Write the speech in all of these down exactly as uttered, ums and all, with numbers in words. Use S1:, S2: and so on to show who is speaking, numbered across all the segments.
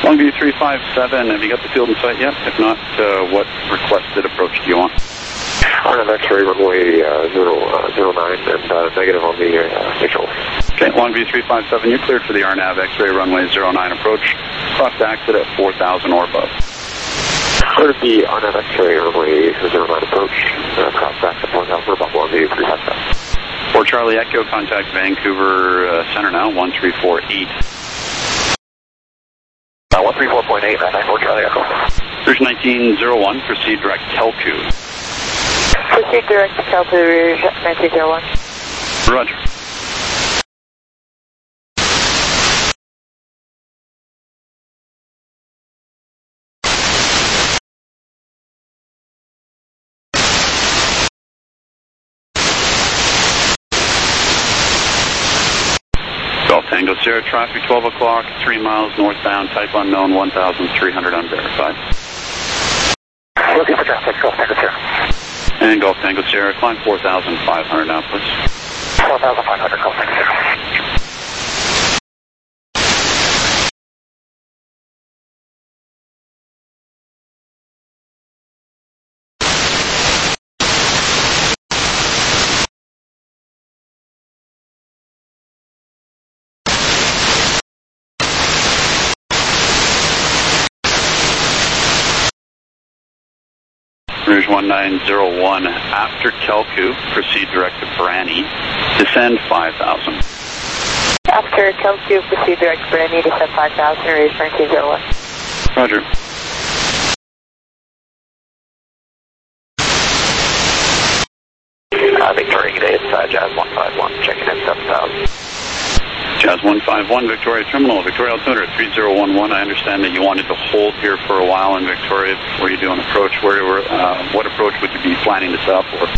S1: Longview three five seven, have you got the field in sight yet? If not, uh, what requested approach do you want?
S2: R N A V X-ray runway uh, zero, uh, zero nine and uh, negative on the uh, visual.
S1: Okay, Longview three five seven, you're cleared for the R N A V X-ray runway zero nine approach. Cross to exit at four thousand or above.
S2: Cleared the R N A V X-ray runway zero nine approach. Uh, cross back to four thousand or above Longview three five seven.
S1: For Charlie Echo, contact Vancouver uh, Center now, one three four eight.
S2: Uh, one three four point eight, nine nine four Charlie Echo.
S1: Rouge nineteen oh one, proceed direct Telku.
S3: Proceed direct to Telku, Rouge nineteen oh one.
S1: Roger. Golf Tango Sierra, traffic twelve o'clock, three miles northbound, type unknown, one thousand three hundred unverified.
S2: Looking for traffic, Golf Tango Sierra.
S1: And Golf Tango Sierra, climb four thousand five hundred now, please.
S2: four thousand five hundred, Golf Tango Sierra.
S1: Rouge one nine oh one, after Telku, proceed direct to Brani, descend five thousand.
S3: After Telku, proceed direct to Brani, descend five thousand, Rouge nineteen oh one.
S1: Roger.
S2: Uh, Victoria, good day, it's uh, Jazz one five one, checking in seven thousand.
S1: Jazz one five one, Victoria Terminal, Victoria Altimeter three zero one one. I understand that you wanted to hold here for a while in Victoria before you do an approach. Where were, uh, what approach would you be planning to stop for?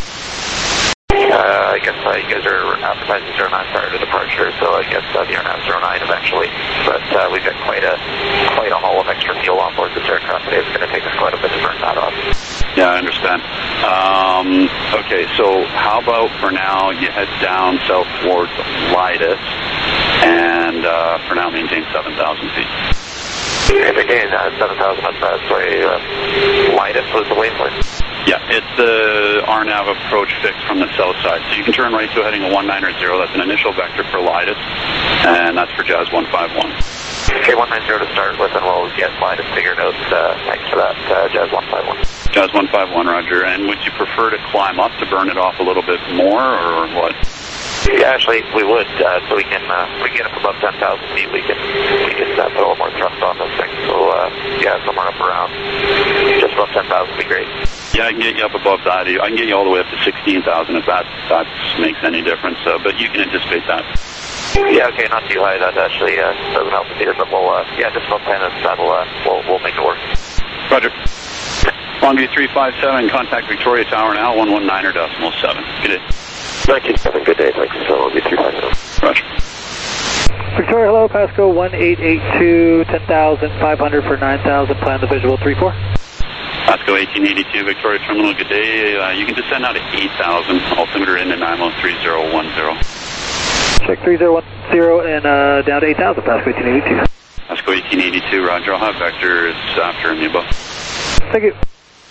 S2: Uh, I guess uh, you guys are advertising zero nine prior to departure, so I guess uh, the R N A V zero nine eventually. But uh, we've got quite a quite a haul of extra fuel on board this aircraft today. It's going to take us quite a bit to burn that off.
S1: Yeah, I understand. Um, okay, so how about for now you head down south towards Lydas and uh, for now maintain seven thousand feet.
S2: If again, uh, seven thousand, that's uh, sorry, uh, Lydas was the waypoint.
S1: Yeah, it's the R N A V approach fixed from the south side. So you can turn right to a heading of one nine zero. That's an initial vector for Lydas, and that's for Jazz one five one.
S2: Okay, one nine zero to start with, and we'll get Lydas figured out. Uh, thanks for that, uh, Jazz one five one.
S1: Jazz one five one, Roger. And would you prefer to climb up to burn it off a little bit more, or what?
S2: Yeah, actually, we would, uh, so we can uh, we get up above ten thousand feet. We can we can uh, put a little more thrust on this thing. So uh, yeah, somewhere up around just above ten thousand would be great.
S1: Yeah, I can get you up above that. I can get you all the way up to sixteen thousand if that that makes any difference. Uh, but you can anticipate that.
S2: Yeah, okay, not too high. That actually uh, doesn't help us either. But we'll uh, yeah, just above ten, and that'll uh, we'll we'll make it work.
S1: Roger. Longview three five seven, contact Victoria Tower now, one one nine or decimal seven. Good day.
S2: nineteen seven, good day, thanks. So Longview three five seven.
S1: Roger.
S4: Victoria, hello, Pasco one eight eight two, ten thousand five hundred for nine thousand, plan the visual three four.
S1: Pasco eighteen eighty-two, Victoria Terminal, good day. Uh, you can descend now to eight thousand, altimeter in at nine one three zero one zero.
S4: Check three zero one zero and uh, down to eight thousand, Pasco eighteen eighty-two.
S1: Pasco eighteen eighty-two, Roger. I'll have vectors after and the above.
S4: Thank you.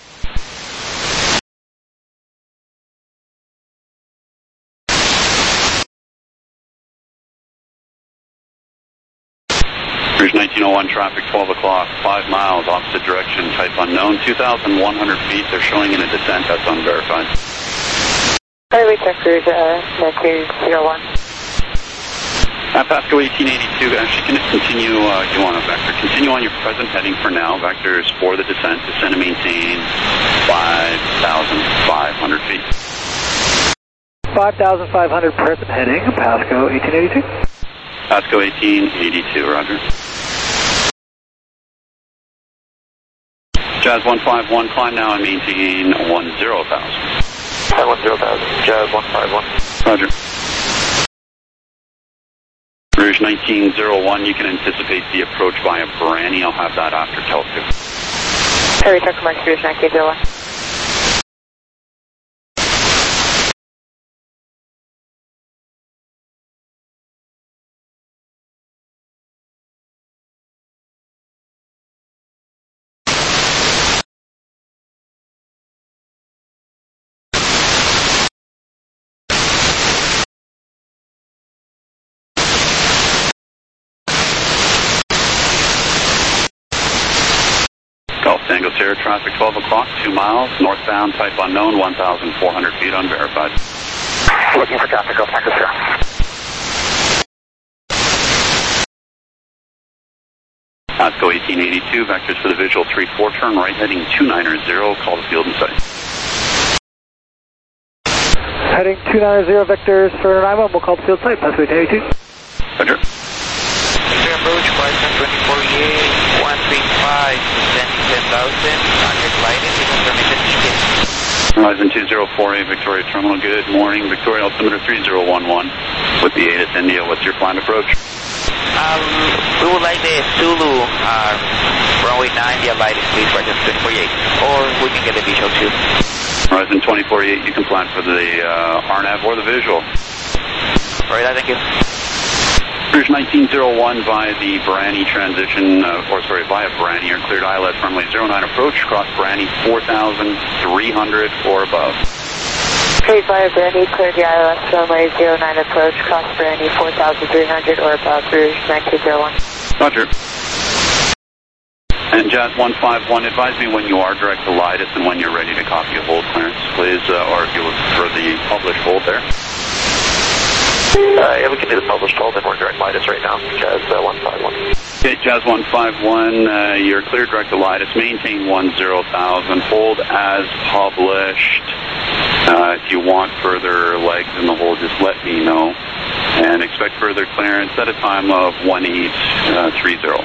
S1: Rouge nineteen oh one, traffic twelve o'clock, five miles, opposite direction, type unknown, two thousand one hundred feet. They're showing in a descent, that's unverified.
S3: Highway check Rouge uh, nineteen oh one.
S1: At Pasco eighteen eighty-two, actually, can it continue, uh, you want a vector, continue on your present heading for now, vectors for the descent, descend and maintain five thousand five hundred feet.
S4: five thousand five hundred present heading, Pasco eighteen eighty-two.
S1: Pasco eighteen eighty-two, Roger. Jazz one five one, climb now and maintain one zero thousand.
S2: Hi, one zero thousand, Jazz one five one.
S1: Roger. Rouge nineteen oh one, you can anticipate the approach via Brani. I'll have that after Telku.
S3: Highway check Mark Rouge nineteen oh one.
S1: Tango Sierra traffic twelve o'clock, two miles, northbound, type unknown, one thousand four hundred feet, unverified.
S2: Looking for traffic, Golf Tango Sierra.
S1: Pasco eighteen eighty-two, vectors for the visual three four, turn right heading two ninety, call the field and sight.
S4: Heading two ninety, vectors for Nanaimo, we'll call the field site, Pasco eighteen eighty-two.
S1: Roger.
S2: Approach, Bison twenty forty-eight, one three five, descending ten thousand, contact lighting, information needed.
S1: Horizon two zero four eight, Victoria Terminal, good morning. Victoria altimeter three zero one one with the ATIS India. What's your planned approach?
S2: Um, we would like the Zulu uh, runway nine, the lighting, please, Horizon twenty forty-eight, or we can get the visual too.
S1: Horizon twenty forty-eight, you can plan for the uh, R NAV or the visual.
S2: All right, thank you.
S1: Cruise nineteen oh one via the Brani transition, uh, or sorry, via Brani, you're cleared I L S runway zero nine approach, cross Brani four thousand three hundred or above.
S3: Okay, via Brani, cleared the I L S runway zero nine approach, cross Brani four thousand three hundred or above, Rouge nineteen oh one.
S1: Roger. And Jazz one five one, advise me when you are direct to Lidus and when you're ready to copy a hold clearance, please, uh, or if you would prefer the published hold there.
S2: Uh, yeah, we can do the published hold, and we're direct Lidus right now, Jazz uh, one five one.
S1: Okay, Jazz one five one, uh, you're cleared direct to Lidus, maintain one zero thousand, hold as published. Uh, if you want further legs in the hold, just let me know. And expect further clearance at a time of one eight three zero.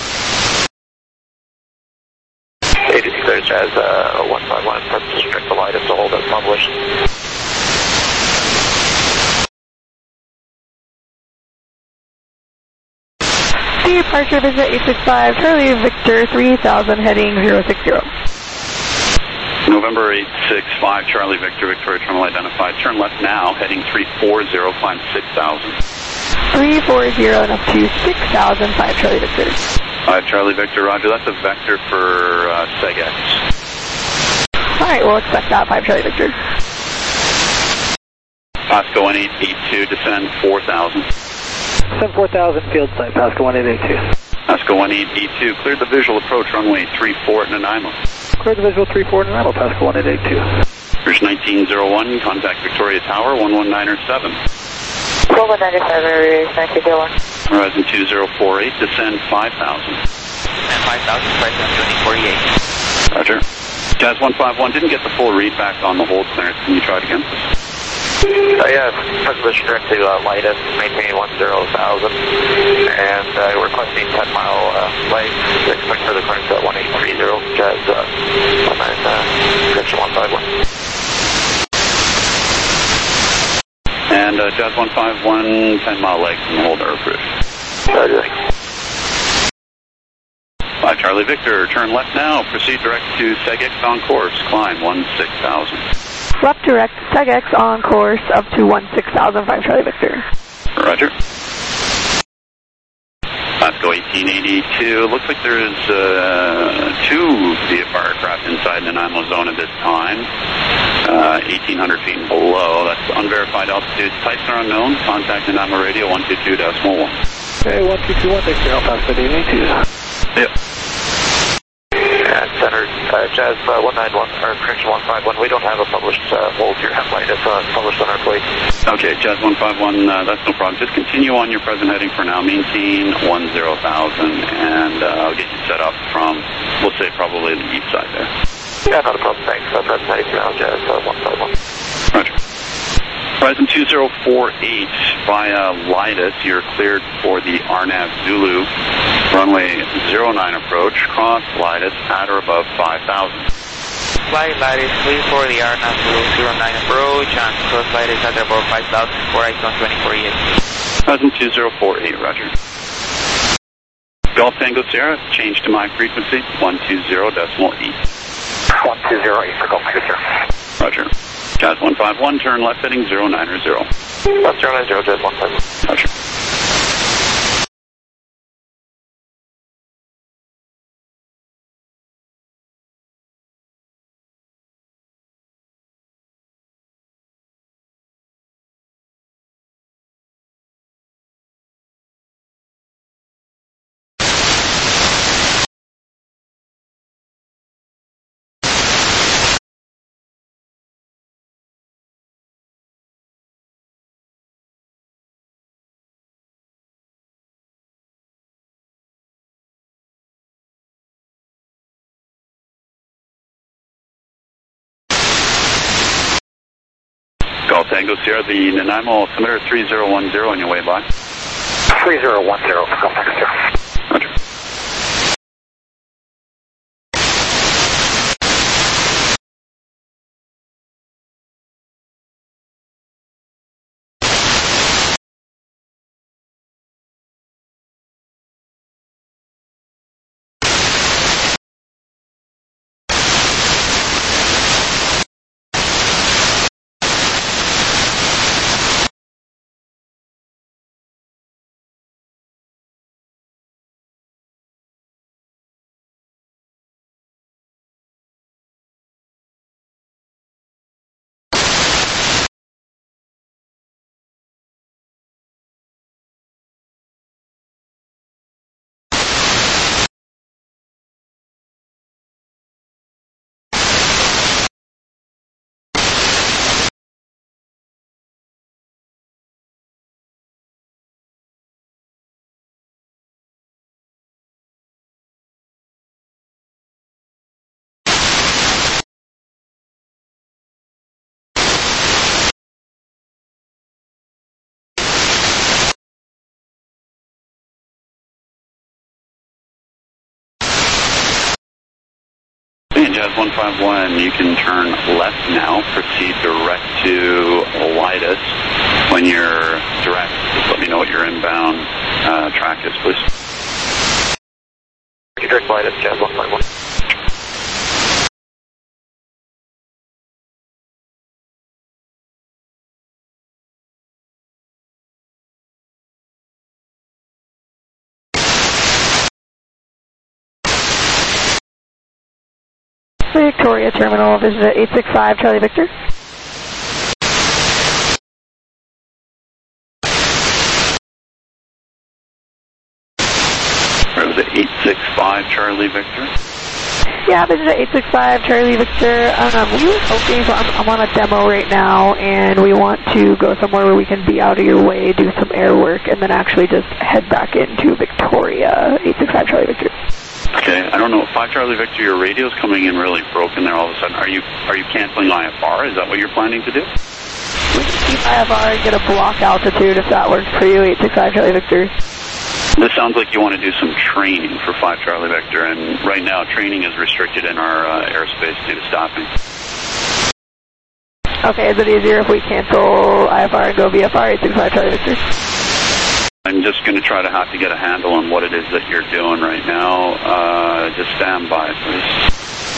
S2: A T C clears Jazz uh, one five one, press direct to Lidus to hold as published.
S5: Departure visit eight six five, Charlie Victor three thousand, heading zero six zero.
S1: November eight six five, Charlie Victor, Victoria Terminal identified. Turn left now, heading three four zero, climb six thousand.
S5: three four zero and up to six thousand, five Charlie Victor.
S1: five Charlie Victor, roger. That's a vector for uh, SegX.
S5: Alright, we'll expect that, five Charlie Victor.
S1: Pasco one eight eight two, descend four thousand.
S4: Descend four thousand, field site, Pasco one eight eight two.
S1: Pasco one eight eight two, cleared the visual approach, runway three four at Nanaimo.
S4: Cleared the visual three four at Nanaimo, Pasco one eight eight two.
S1: Cruise nineteen oh one, contact Victoria Tower, one one nine seven.
S3: one one nine seven, Rouge nineteen oh one.
S1: Horizon two zero four eight, descend five thousand.
S2: And five thousand, Horizon twenty forty-eight.
S1: Roger. Jazz one five one, didn't get the full read back on the hold clearance. Can you try it again?
S2: Uh, yeah, position direct to uh, Lidus, maintain one zero thousand, and uh, we're requesting ten mile uh, legs, expect further clearance at one eight three zero, Jazz uh, one nine, uh, correction one five one.
S1: And uh, Jazz one five one, ten mile legs and hold are approved.
S2: Roger.
S1: five Charlie Victor, turn left now, proceed direct to SegX on course, climb one six thousand.
S5: Left direct, SegX on course up to one six thousand, five Charlie Victor.
S1: Roger. Pasco eighteen eighty-two, looks like there's uh, two V F R aircraft inside Nanaimo zone at this time. Uh, eighteen hundred feet and below, that's unverified altitude. Types are unknown, contact Nanaimo radio one two two decimal one.
S4: Okay, one two two one, thanks for your help, Pasco eighteen eighty-two.
S1: Yep.
S2: And center, uh, Jazz uh, one nine one, or correction one five one, we don't have a published uh, hold here at Lidus, uh, published on our plate.
S1: Okay, Jazz one five one, uh, that's no problem. Just continue on your present heading for now. Maintain one zero thousand, and uh, I'll get you set up from, we'll say, probably the east side there.
S2: Yeah, not a problem, thanks. Uh, present heading for now, Jazz uh, one five one.
S1: Roger. Horizon two zero four eight via Lidus, you're cleared for the R NAV Zulu, runway zero nine approach, cross Lidus at or above five thousand.
S2: Flight Lidus three for the R NAV Zulu zero nine approach, and cross Lidus at or above five thousand for Icon twenty forty-eight.
S1: Horizon two zero four eight, roger. Golf Tango Sierra, change to my frequency, one two zero decimal E.
S2: one two zero eight for Golf Tango Sierra.
S1: Roger. Jazz one five one, turn left heading zero nine zero.
S2: Left zero nine zero, Jazz one five one.
S1: Roger. Golf Tango Sierra, the Nanaimo altimeter three zero one zero on your way by.
S2: three zero one zero, Golf Tango Sierra.
S1: Roger. And Jazz one five one, you can turn left now, proceed direct to Leidos. When you're direct, just let me know what your inbound uh, track is, please.
S2: Direct Leidos, Jazz one five one.
S5: Victoria Terminal, visit at eight six five Charlie Victor.
S1: Or was it eight six five Charlie Victor?
S5: Yeah, visit at eight six five Charlie Victor. Um, we were hoping, so I'm, I'm on a demo right now, and we want to go somewhere where we can be out of your way, do some air work, and then actually just head back into Victoria, eight six five Charlie Victor.
S1: Okay, I don't know. five Charlie Victor, your radio's coming in really broken there all of a sudden. Are you are you canceling I F R? Is that what you're planning to do?
S5: We can keep I F R and get a block altitude if that works for you, eight six five Charlie Victor.
S1: This sounds like you want to do some training for five Charlie Victor, and right now training is restricted in our uh, airspace due to stopping.
S5: Okay, is it easier if we cancel I F R and go V F R, eight six five Charlie Victor?
S1: I'm just going to try to have to get a handle on what it is that you're doing right now. Uh, just stand by, please.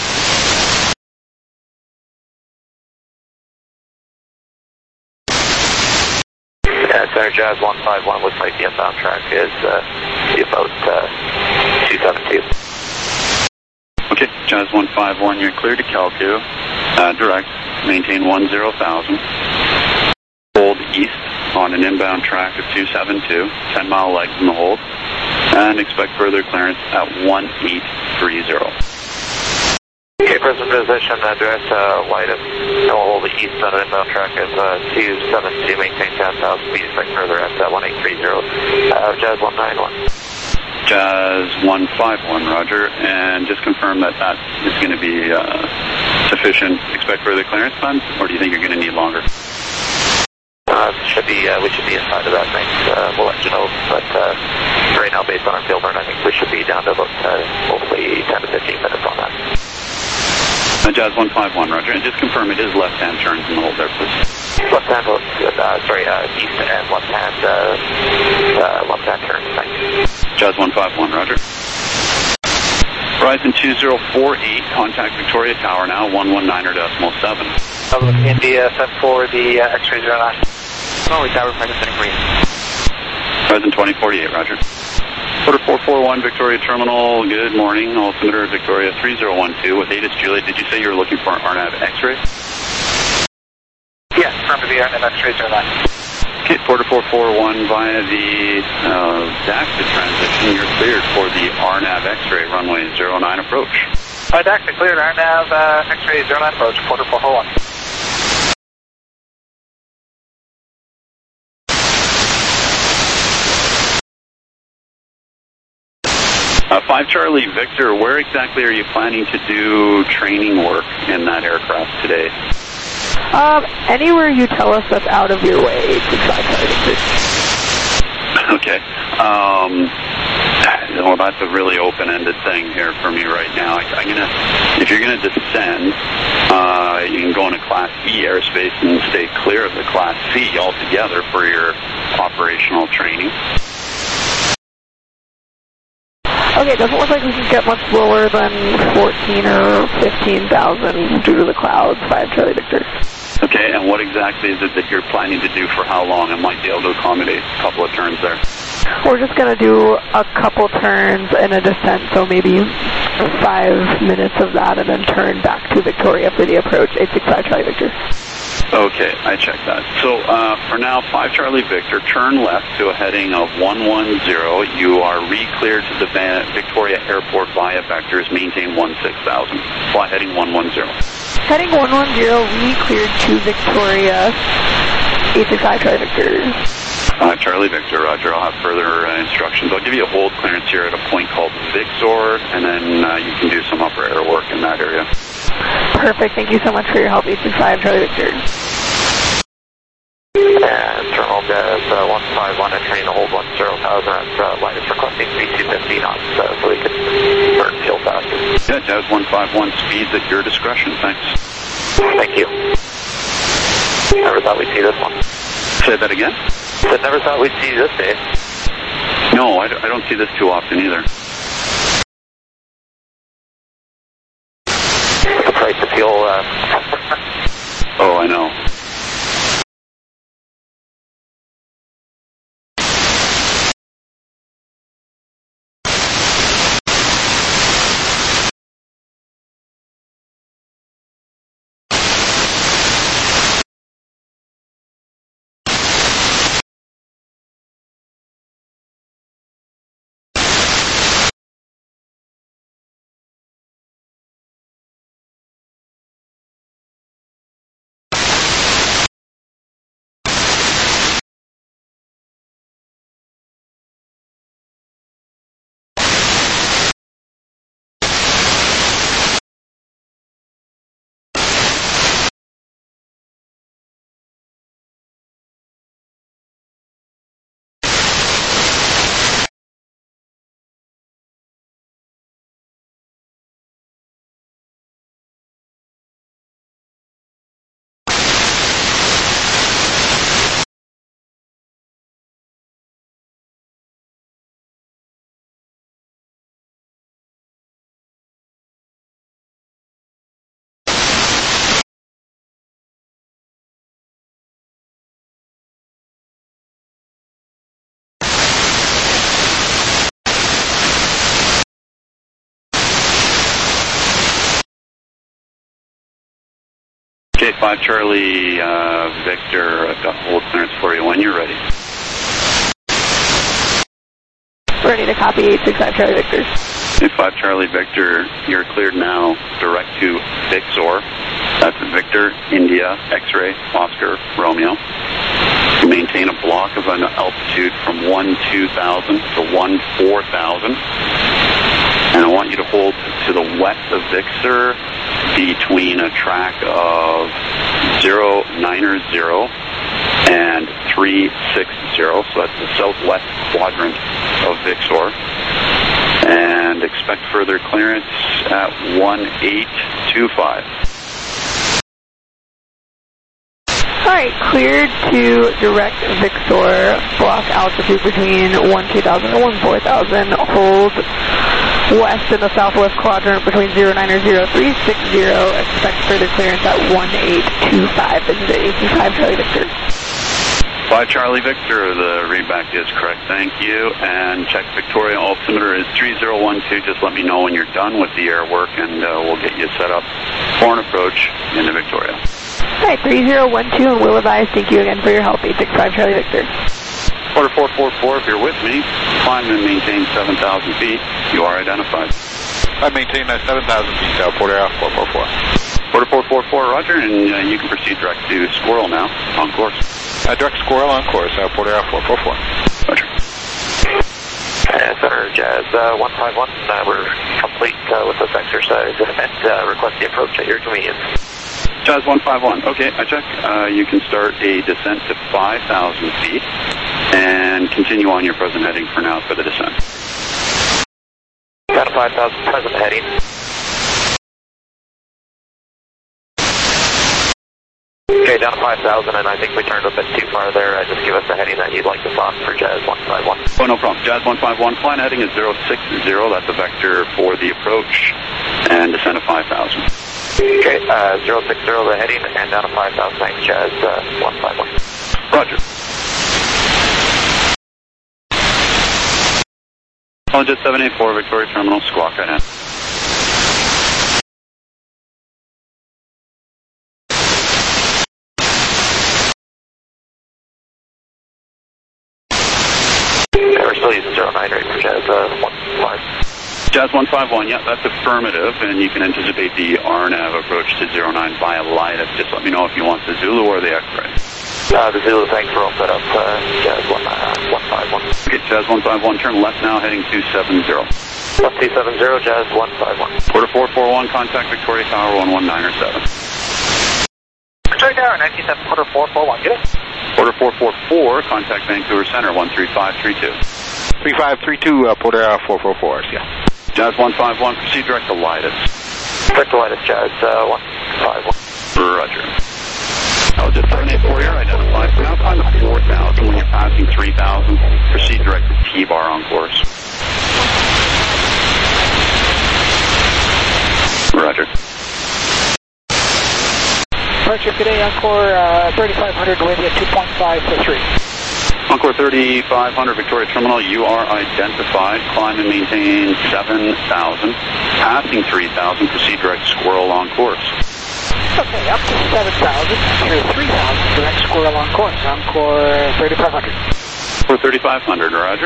S2: Yeah, Center Jazz one five one, looks like the inbound track is uh, about uh, two seven two.
S1: Okay, Jazz one five one, you're clear to Cal two. Uh, direct, maintain one zero thousand. Hold east on an inbound track of two seven two, ten mile legs in the hold, and expect further clearance at one eight three zero.
S2: Okay, present position, uh, direct uh, Leidos, no hold east on an inbound track of uh, two seven two, maintain ten thousand feet, expect further at uh, one eight three zero, uh, Jazz one nine one.
S1: Jazz one five one, roger, and just confirm that that is going to be uh, sufficient, expect further clearance time, or do you think you're going to need longer?
S2: Uh, should be, uh, we should be inside of that thing. Uh, we'll let you know. But uh, right now, based on our field burn, I think we should be down to about uh, hopefully ten to fifteen minutes on that.
S1: Uh, Jazz one five one, roger. And just confirm it is left-hand turns in the hold there, please.
S2: Left-hand, uh, sorry, uh, east and left-hand, uh, uh, left-hand turns. Thanks.
S1: Jazz one five one, roger. Horizon two zero four eight, contact Victoria Tower now, one one nine decimal seven.
S2: India, set for the uh, X-ray zero nine. Holy Tower, present setting green.
S1: Horizon twenty forty-eight, roger. Quarter four four one, Victoria Terminal, good morning. Altimeter Victoria three zero one two with ATIS Juliet. Did you say you were looking for an R NAV X-ray?
S2: Yes, from the R NAV X-ray zero nine.
S1: Okay, Porter four four one via the uh, DAXA transition, you're cleared for the R NAV X-ray runway zero nine approach.
S2: Uh, DAXA cleared, R NAV uh, X-ray zero nine approach, Porter four four one.
S1: Uh, five Charlie Victor, where exactly are you planning to do training work in that aircraft today?
S5: Um, anywhere you tell us that's out of your way, eight six five Charlie Victor.
S1: Okay. Um, well, that's a really open-ended thing here for me right now. I, I'm gonna, if you're gonna descend, uh, you can go into Class B airspace and stay clear of the Class C altogether for your operational training.
S5: Okay, it doesn't look like we can get much lower than fourteen or fifteen thousand due to the clouds. Five Charlie Victor.
S1: Okay, and what exactly is it that you're planning to do for how long? I might be able to accommodate a couple of turns there.
S5: We're just going to do a couple turns and a descent, so maybe five minutes of that, and then turn back to Victoria for the approach. eight six five Charlie Victor.
S1: Okay, I checked that. So uh, for now, five Charlie Victor, turn left to a heading of one one zero. You are re-cleared to the Van Victoria Airport via vectors, maintain one six thousand. Fly heading one one zero.
S5: Heading one one zero, re-cleared to Victoria, eight six five Charlie Victor.
S1: Uh, Charlie Victor, Roger. I'll have further uh, instructions. I'll give you a hold clearance here at a point called Vixor, and then uh, you can do some upper air work in that area.
S5: Perfect. Thank you so much for your help, eight six five Charlie Victor.
S2: And Terminal Des uh, one five one entering the hold one zero thousand. Uh, line is requesting speed two fifty knots uh, so we can burn fuel faster.
S1: Yeah, Des one five one, speeds at your discretion. Thanks.
S2: Thank you. Never thought we'd see this one.
S1: Say that again?
S2: I never thought we'd see this day.
S1: No, I, I don't see this too often either.
S2: The price of fuel. Uh...
S1: Oh, I know. Okay, five Charlie uh, Victor, I've got hold clearance for you when you're ready.
S5: Ready to copy, eight six five Charlie Victor.
S1: Okay, five Charlie Victor, you're cleared now direct to Vixor. That's Victor, India, X-ray, Oscar, Romeo. You maintain a block of an altitude from one two thousand to one four thousand. And I want you to hold to the west of Vixor between a track of zero niner zero and three six zero. So that's the southwest quadrant of Vixor. And expect further clearance at one eight two five.
S5: Alright, cleared to direct Vixor, block altitude between one two thousand and one four thousand, hold west in the southwest quadrant between zero niner zero three six zero, expect further clearance at one eight two five, this is eight two five Charlie Victor.
S1: five Charlie Victor, the readback is correct, thank you, and check Victoria altimeter is three zero one two, just let me know when you're done with the air work and uh, we'll get you set up for an approach into Victoria.
S5: Alright, three zero one two and we'll advise, thank you again for your help, eight six five Charlie Victor.
S1: Order four four four, if you're with me, climb and maintain seven thousand feet, you are identified.
S6: I maintain that seven thousand feet, uh, Porter Air four four four.
S1: Order four four four, roger, and uh, you can proceed direct to Squirrel now, on course.
S6: Uh, direct Squirrel on course, uh, Porter Air four four four.
S1: Roger.
S2: Uh, Center Jazz uh, one five one, uh, we're complete uh, with this exercise and uh, request the approach at your convenience.
S1: Jazz one five one. Okay, I check. Uh, you can start a descent to five thousand feet and continue on your present heading for now for the descent.
S2: Down to five thousand, present heading. Okay, down to five thousand, and I think we turned a bit too far there. Uh, just give us the heading that you'd like to talk for Jazz one five one.
S1: Oh, no problem. Jazz one five one, flying heading is zero six zero. That's a vector for the approach, and descend to five thousand.
S2: Okay, uh, zero six zero the heading, and down to five thousand, thanks, Jazz uh, one five one.
S1: Roger. Apologist seven eight four, Victoria Terminal, squawk right now.
S2: We're still using zero nine right for Jazz uh, one five.
S1: Jazz one five one, yeah, that's affirmative, and you can anticipate the R NAV approach to zero nine via Lidus. Just let me know if you want the Zulu or the X-ray.
S2: Uh, the Zulu, thanks for all set up, uh, Jazz one five one.
S1: Okay, Jazz one five one, turn left now, heading two seven zero.
S2: Left two seven zero, Jazz one five one.
S1: Quarter four four one, contact Victoria Tower one one nine or seven.
S2: Victoria Tower nineteen seven, quarter four four one, good.
S1: Quarter four four four, contact Vancouver Center one three five three two.
S6: three five three two, uh, Porter uh, four four four, yeah.
S1: Jazz one five one, proceed direct to Lidus.
S2: Direct to Lidus, Jazz uh, one five one.
S1: Roger. I'll just seven eight four here, identify. Now climb to four thousand. When you're passing three thousand, proceed direct to T-bar on course. Roger.
S4: Departure today, Encore uh, thirty-five hundred, wind at two point five for three.
S1: Encore thirty-five hundred, Victoria Terminal, you are identified. Climb and maintain seven thousand. Passing three thousand, proceed direct Squirrel on course.
S4: Okay, up to seven thousand, through three thousand, direct Squirrel on course. Encore thirty-five hundred.
S1: For thirty-five hundred, Roger.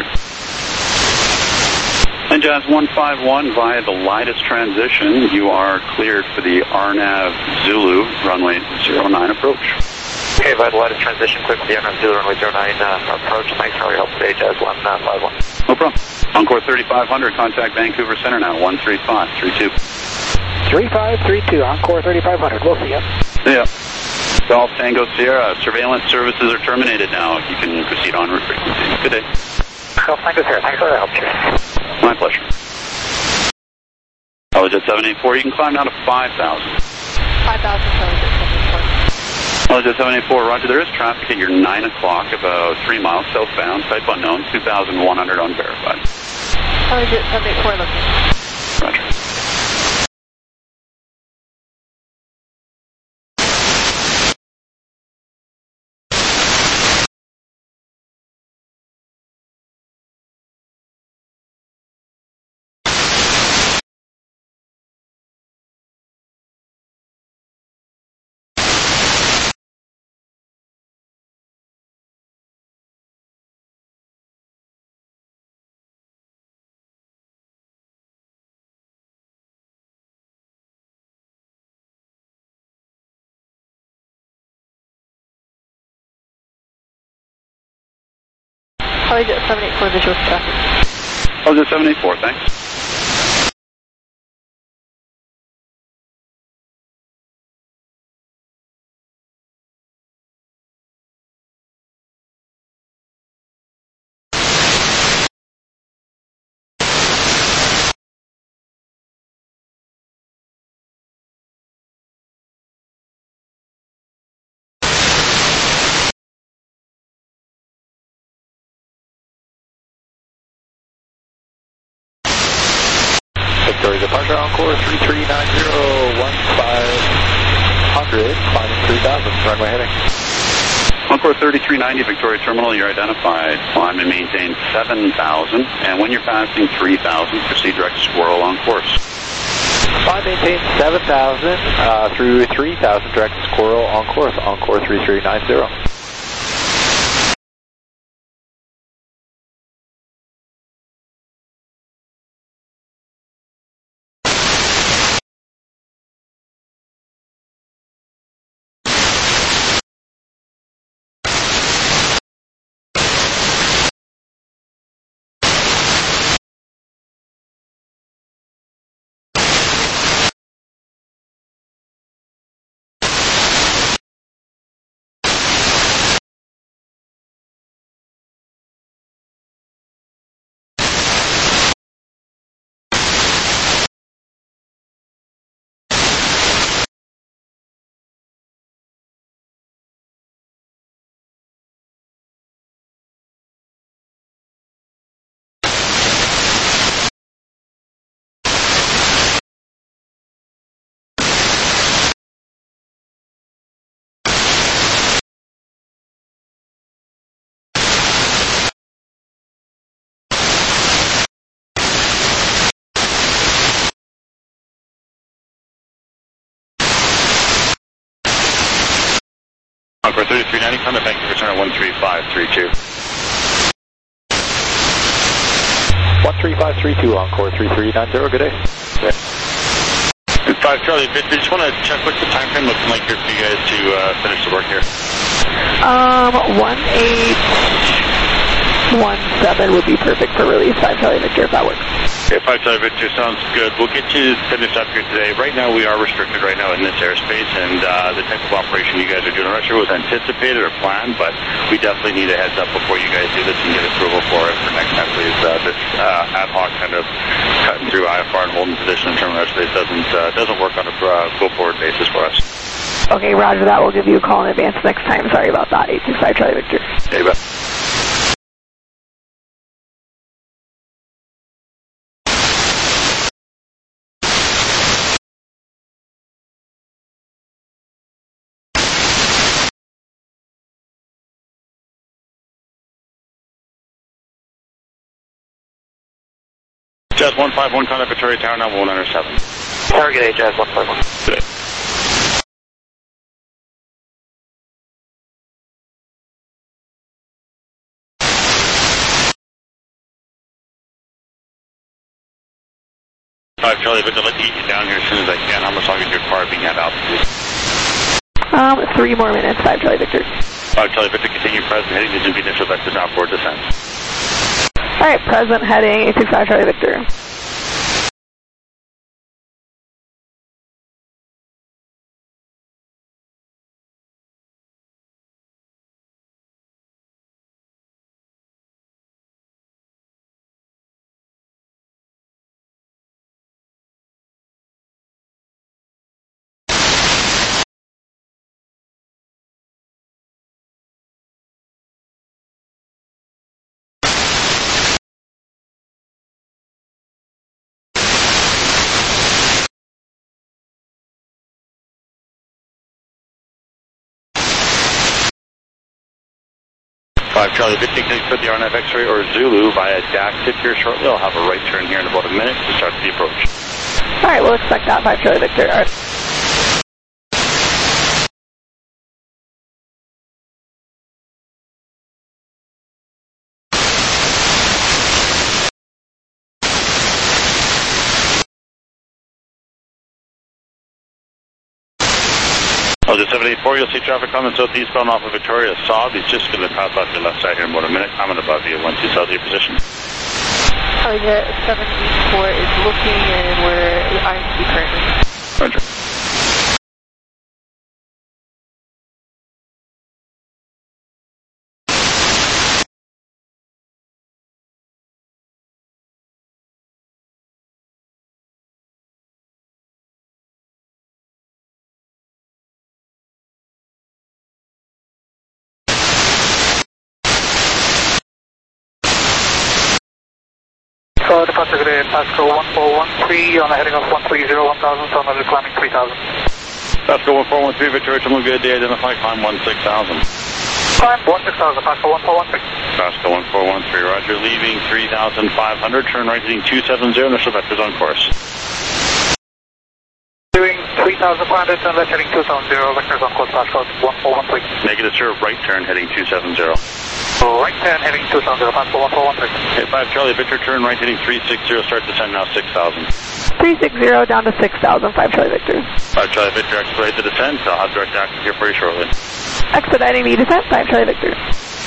S1: And Jazz one five one, via the Lidus transition, you are cleared for the R NAV Zulu runway zero nine approach.
S2: Okay, via the Lidus transition, quick with the R NAV Zulu runway zero nine uh, approach. Thanks for all your help today, Jazz one five one.
S1: No problem. Encore thirty-five hundred, contact Vancouver Center now, one three five three two.
S4: three five three two, Encore thirty-five hundred, we'll see you.
S1: Yeah. Golf Tango Sierra, surveillance services are terminated now. You can proceed on route frequency. Good day.
S4: Golf Tango Sierra, thanks for the help, cheers.
S1: My pleasure. Helijet seven eight four, you can climb down to five thousand.
S5: five thousand, Helijet seven eight four.
S1: Helijet seven eight four, Roger, there is traffic at your nine o'clock, about three miles southbound, type unknown, two thousand one hundred unverified.
S5: Helijet seven eight four, looking.
S1: Roger.
S5: Helijet seven eight four, visual traffic.
S1: Helijet seven eight four, thanks.
S6: Victoria departure on course three three nine zero one five hundred, climbing three thousand, runway heading.
S1: Encore thirty-three ninety, Victoria Terminal, you're identified. Climb and maintain seven thousand, and when you're passing three thousand, proceed direct Squirrel on course.
S6: Climb maintain seven thousand uh, through three thousand, direct Squirrel on course, Encore three three nine zero.
S1: Encore thirty-three ninety, contact bank return at one three five three two.
S6: one three five three two, Encore three three nine zero, good day.
S1: Okay. And five Charlie, Victor, just want to check what's the time frame looking like here for you guys to uh, finish the work here.
S5: Um, one eight one seven would be perfect for release. five Charlie Victor, if that works.
S1: Okay, five Charlie Victor, sounds good. We'll get you finished up here today. Right now, we are restricted right now in this airspace, and uh, the type of operation you guys are doing, I'm not sure it was anticipated or planned, but we definitely need a heads up before you guys do this and get approval for it for next time, please. Uh, this uh, ad hoc kind of cutting through I F R and holding position in terminal airspace doesn't, uh, doesn't work on a uh, go-forward basis for us.
S5: Okay, roger that. We'll give you a call in advance next time. Sorry about that. eight six five Charlie Victor.
S1: Okay, bye. Jazz one five one, contact Victoria Tower, now one nine seven.
S2: Target A, Jazz one five one.
S1: Good. five Charlie Victor, let me get you down here as soon as I can. How much longer is your car being at altitude?
S5: Um, three more minutes. five Charlie Victor.
S1: five Charlie Victor, continue present heading to the initial vectors now for descent.
S5: All right, present heading eight six five Charlie Victor.
S1: five Charlie Victor, can you put the R N F X-ray or Zulu via D A C tip here shortly? I'll have a right turn here in about a minute to start the approach.
S5: All right, we'll expect that. five Charlie Victor. All right.
S1: Oh, the seven eight four, you'll see traffic coming southeastbound off of Victoria Saab. He's just going to pass off your left side here in about a minute. I'm in above you once you sell your position.
S3: Target seven eight four is looking, and we're I M C currently.
S1: Roger.
S4: So departure grade Pasco one four one three on a heading of one three zero one thousand, so another climbing three thousand.
S1: Pasco one four one three, Victoria, to good day, identify, climb one six thousand.
S4: Climb one six thousand, Pasco one four one three.
S1: Pasco one four one three, roger, leaving three thousand five hundred, turn right heading two seven zero, initial vectors on course.
S4: Doing three thousand five hundred, and left heading two seven zero, vectors on course, Pasco one four one three.
S1: Negative, sir, right turn heading two seven zero.
S4: Right turn heading two seven zero, Pasco one four one three.
S1: Okay, five Charlie Victor, turn right heading three six zero, start descent now six thousand.
S5: three six zero down to six thousand. five Charlie Victor.
S1: five Charlie Victor, expedite the descent. I'll have direct access here for you shortly.
S5: Expediting the descent. five Charlie Victor.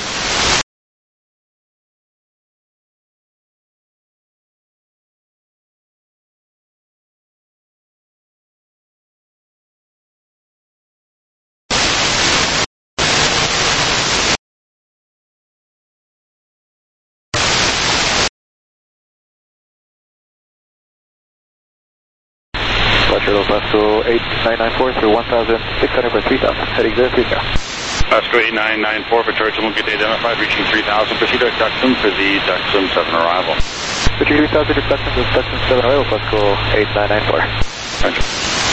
S6: Roger, Pasco eight nine nine four through one thousand six hundred by three thousand, heading zero three zero.
S1: Pasco eight nine nine four, Victoria, to get identified, reaching three thousand. Proceed to Duxton for the Duxton seven arrival.
S6: Victoria three thousand to Duxton, to Duxton seven arrival, Pasco eight nine nine four.
S1: Roger.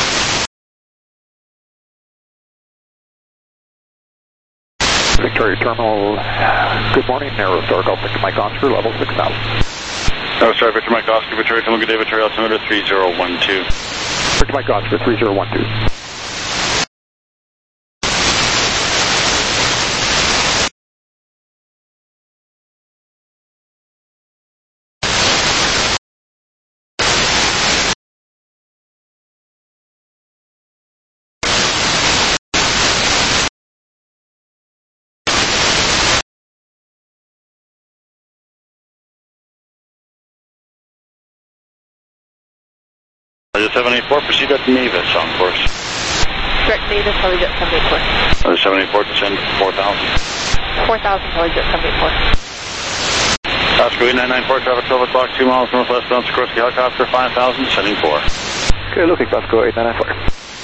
S6: Victoria Terminal, good morning, narrow star, Golf Victor Mike Oscar, level six thousand.
S1: No, sorry, Victor Mike Oscar, Victoria, to good day, Victoria, altimeter three zero one two.
S6: Victor Mike Oscar, three zero one two.
S1: Roger seven eight four, proceed at Mavis on course.
S5: Direct Mavis, Charlie Jet seven eight four.
S1: Roger seven eight four, descend four thousand.
S5: four thousand, Charlie Jet seven eight four.
S1: Pasco eight nine nine four, traffic twelve o'clock, two miles northwest bound Sikorsky helicopter, five thousand, descending four.
S4: Okay, looking Pasco eight nine nine four.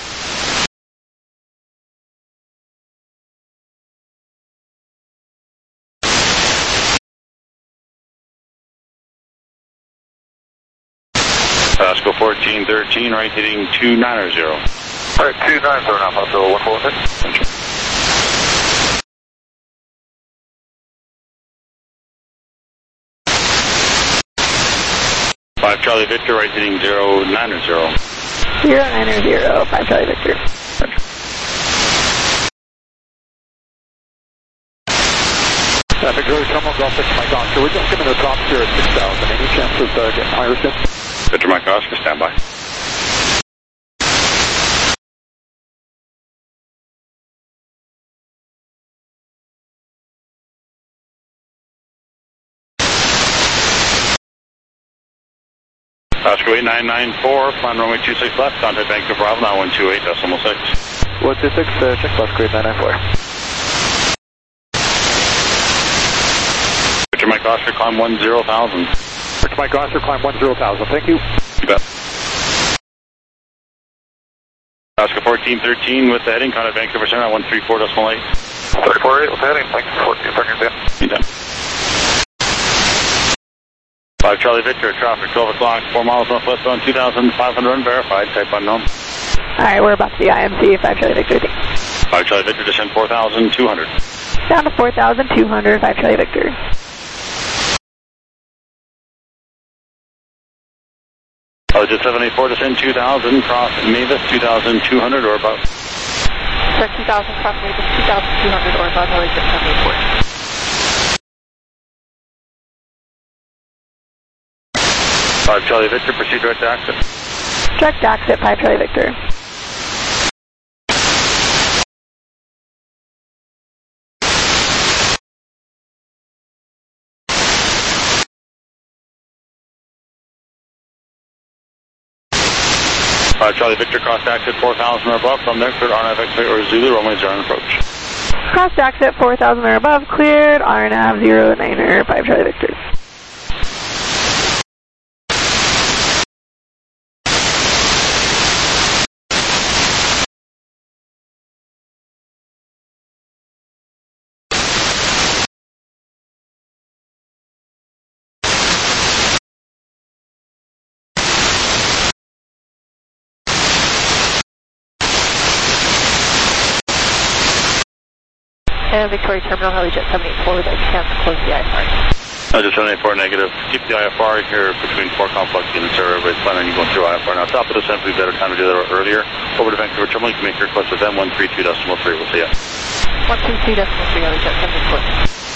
S1: Pasco fourteen thirteen, right heading two nine zero.
S2: Alright, two nine zero now, Pasco one four six.
S1: five Charlie Victor, right heading zero nine zero.
S5: zero nine zero, five Charlie Victor.
S4: Uh, Victoria Terminal, Golf six Mike Oscar. We're just giving the top here at six thousand. Any chance of uh, getting higher shift?
S1: Victor Mike Oscar, stand by. Pasco eight nine nine four, plan runway two six left, contact Vancouver Bravo nine one two eight decimal six.
S4: one two six, uh, check Pasco eight nine nine four.
S1: Victor Mike Oscar, climb one zero thousand.
S4: Victor Mike Oscar, climb one zero thousand. Thank you.
S1: You bet. Pasco fourteen thirteen with the heading, contact Vancouver Center one three four decimal eight.
S2: three four eight with the heading, thanks for fourteen seconds in.
S1: Anytime. five Charlie Victor, traffic twelve o'clock, four miles northwest bound two thousand five hundred unverified, type unknown.
S5: Alright, we're about to the I M C, five Charlie Victor.
S1: five Charlie Victor, descend four thousand two hundred.
S5: Down to four thousand two hundred, five Charlie Victor.
S1: Roger seven eight four, descend two thousand, cross Mavis two thousand two hundred or above.
S5: Sir, two thousand, cross Mavis two thousand two hundred or above, Charlie Jet seven eight four.
S1: five Charlie Victor, proceed direct to exit.
S5: Direct exit, five Charlie Victor.
S1: five Charlie Victor, cross exit four thousand or above, from there cleared R N A V X-ray or Zulu, runway zero on approach.
S5: Cross exit four thousand or above, cleared, R N A V zero niner, five Charlie Victor. And Victoria Terminal, Charlie Jet seven eight four, with a chance to close the I F R.
S1: Roger seven eight four, negative. Keep the I F R here between four complex units, sir. Everybody's planning on going through I F R. Now, top of the descent, we better time to do that earlier. Over to Vancouver Terminal, you can make your request with them, one three two decimal three. We'll see ya.
S5: one three two decimal three, Charlie Jet seven eight four.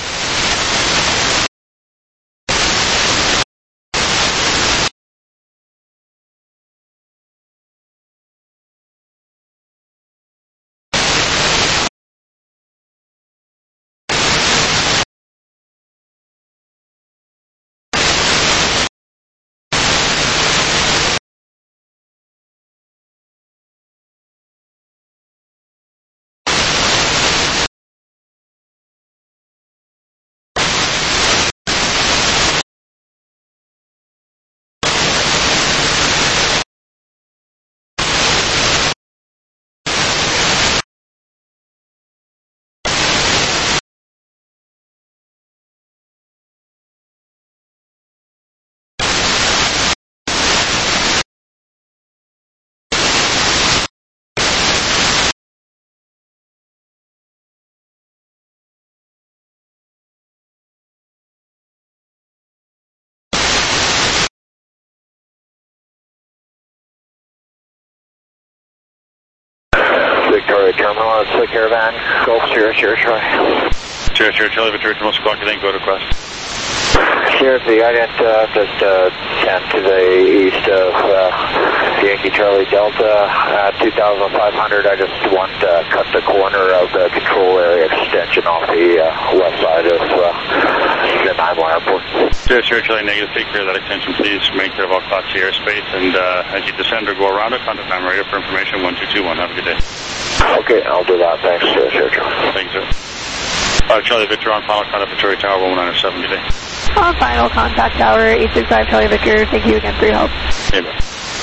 S2: Victoria Terminal, it's the caravan, Gulf Sierra Sierra Troy.
S1: Sierra Sierra Charlie Victoria Terminal, squawk, then go to request.
S2: Sierra Three, I got uh, just uh, ten to the east of uh, Yankee Charlie Delta, uh, two thousand five hundred. I just want to uh, cut the corner of the control area extension off the uh, west side of uh, the Nine Airport.
S1: Sierra Sierra Charlie negative, take care of that extension, please. Remain clear of all Class C airspace, and uh, as you descend or go around it, contact time radio for information one two two one. Have a good day.
S2: Okay, I'll do that. Thanks, Sierra Sierra Charlie.
S1: Thanks, sir. Uh, Charlie Victor on final contact Victoria Tower one one nine seven. Good day.
S5: On final contact tower, eight six five Charlie Victor. Thank you again for your help.
S1: Okay, bye.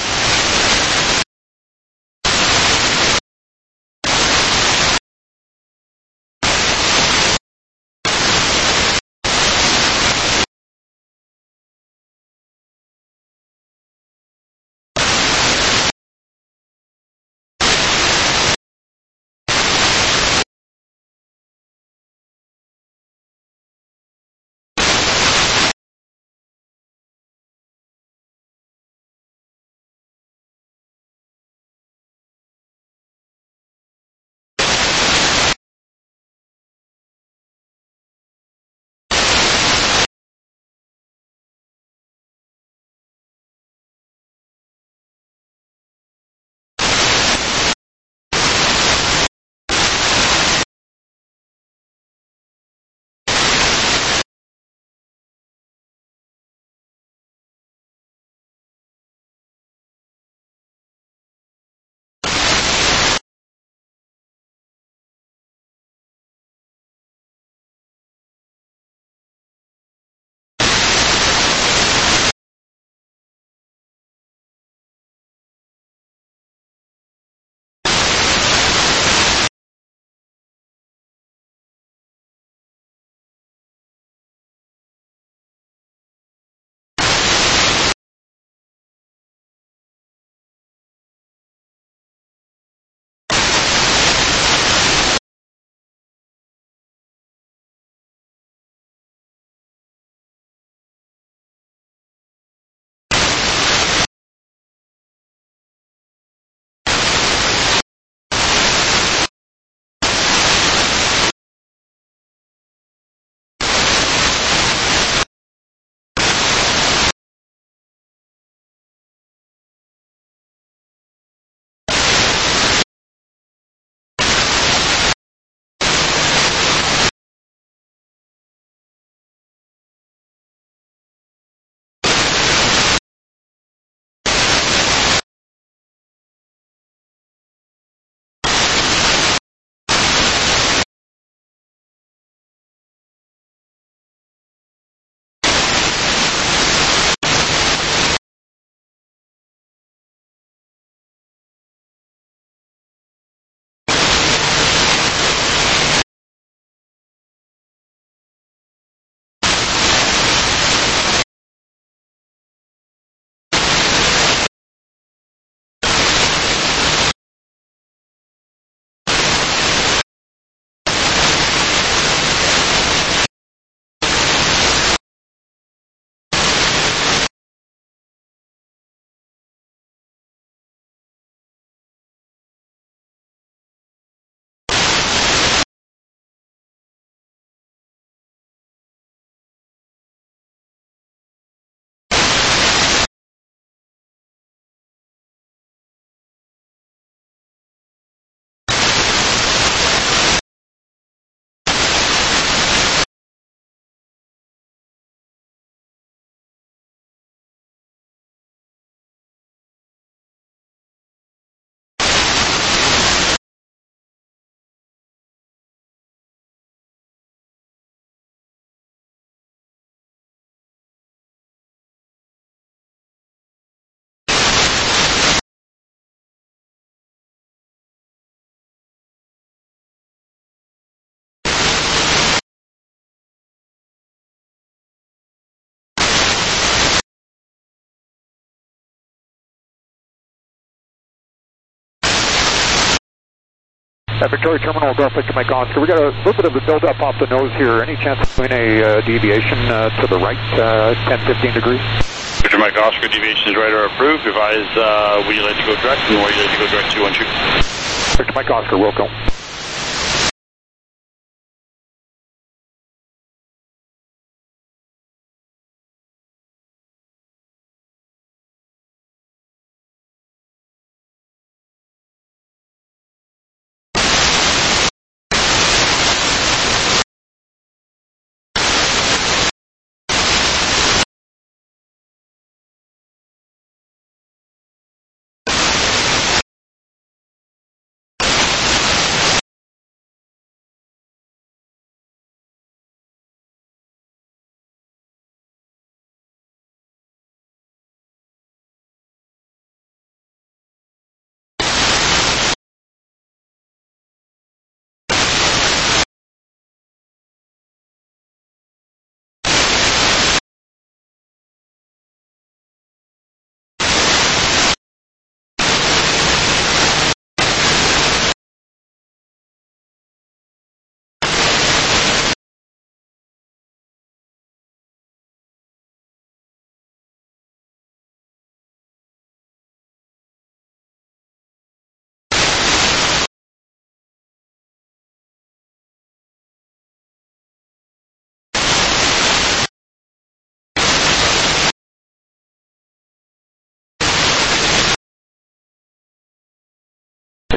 S7: At Victoria Terminal, Golf Victor Mike Oscar, we got a little bit of a build-up off the nose here. Any chance of doing a uh, deviation uh, to the right, uh, ten, fifteen degrees?
S1: Victor Mike Oscar, deviation is right or approved. Advise, uh, will you like to go direct, and will you like to go direct two one two?
S7: Victor Mike Oscar, Wilco.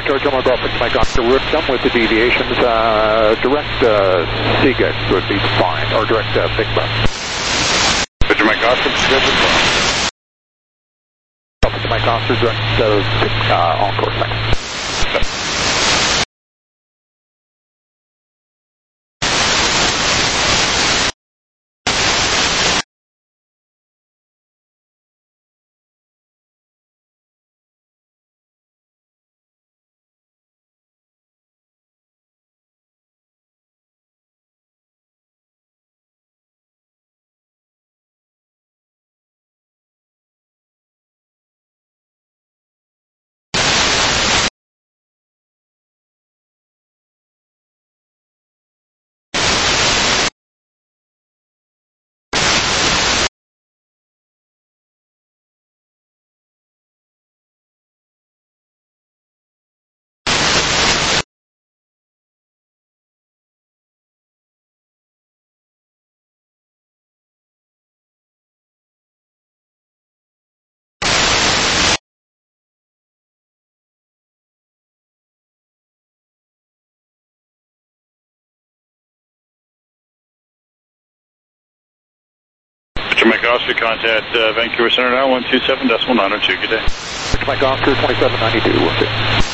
S7: Victoria Jungle Golf to Mike Oscar, we're done with the deviations. Uh, direct uh, Seagate would be fine, or direct uh, Big Bus.
S8: Victor Mike Oscar, scheduled for.
S7: Victor Mike Oscar, direct uh, uh, Encore, thanks.
S8: Victor Mike Oscar, contact uh, Vancouver Center now, one two seven decimal nine oh two. Good day.
S7: Victor Mike Oscar, twenty-seven ninety-two, one two.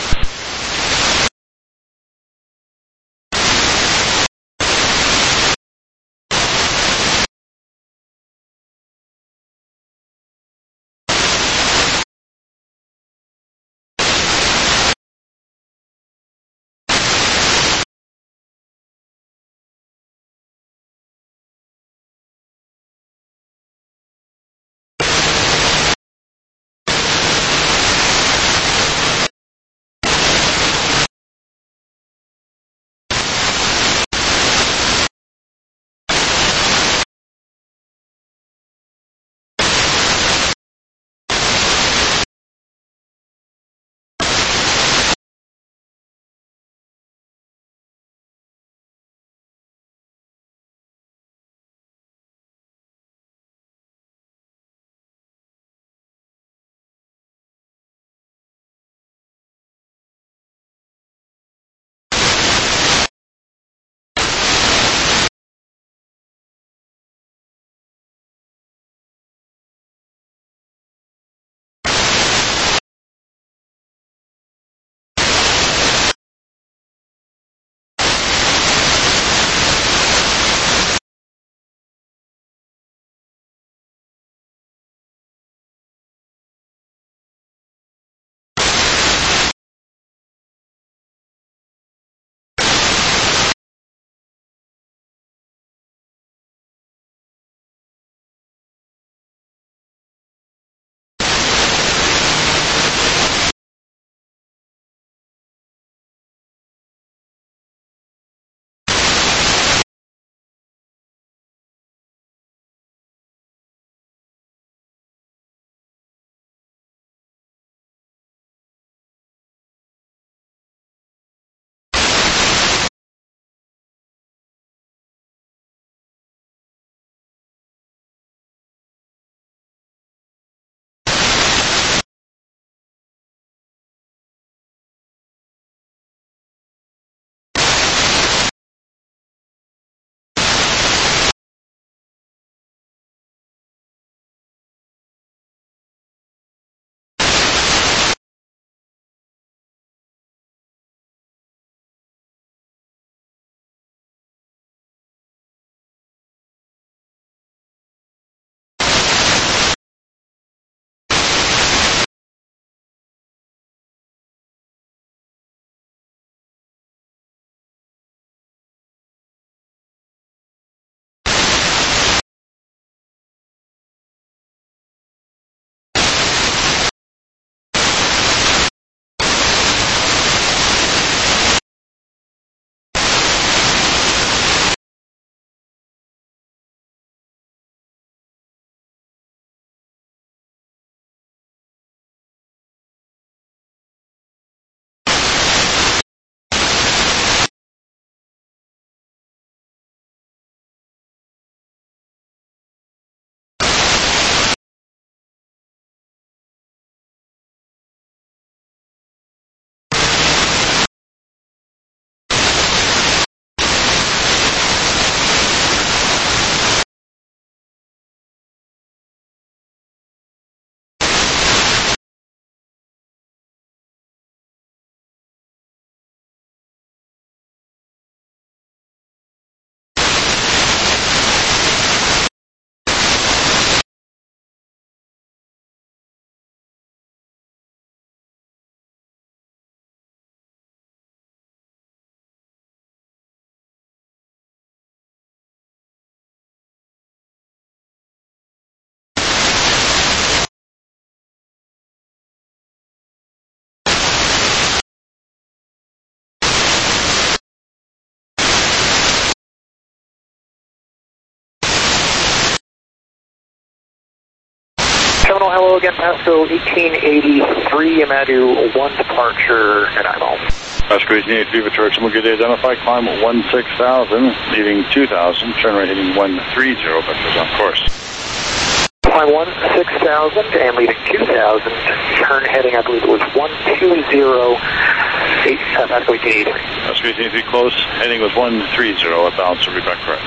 S7: Terminal, hello again, Pasco eighteen eighty-three, Yamadu, one departure, and I'm home.
S8: Pasco eighteen eighty-three, Victoria, we'll get identified, climb one six thousand, leaving two thousand, turn right heading one three zero, vectors on course.
S7: Climb one six thousand and leaving two thousand, turn heading, I believe it was one two zero, eight, uh, Pasco eighteen eighty-three.
S8: Pasco eighteen eighty-three, close, heading was one three zero, a balance will be back correct.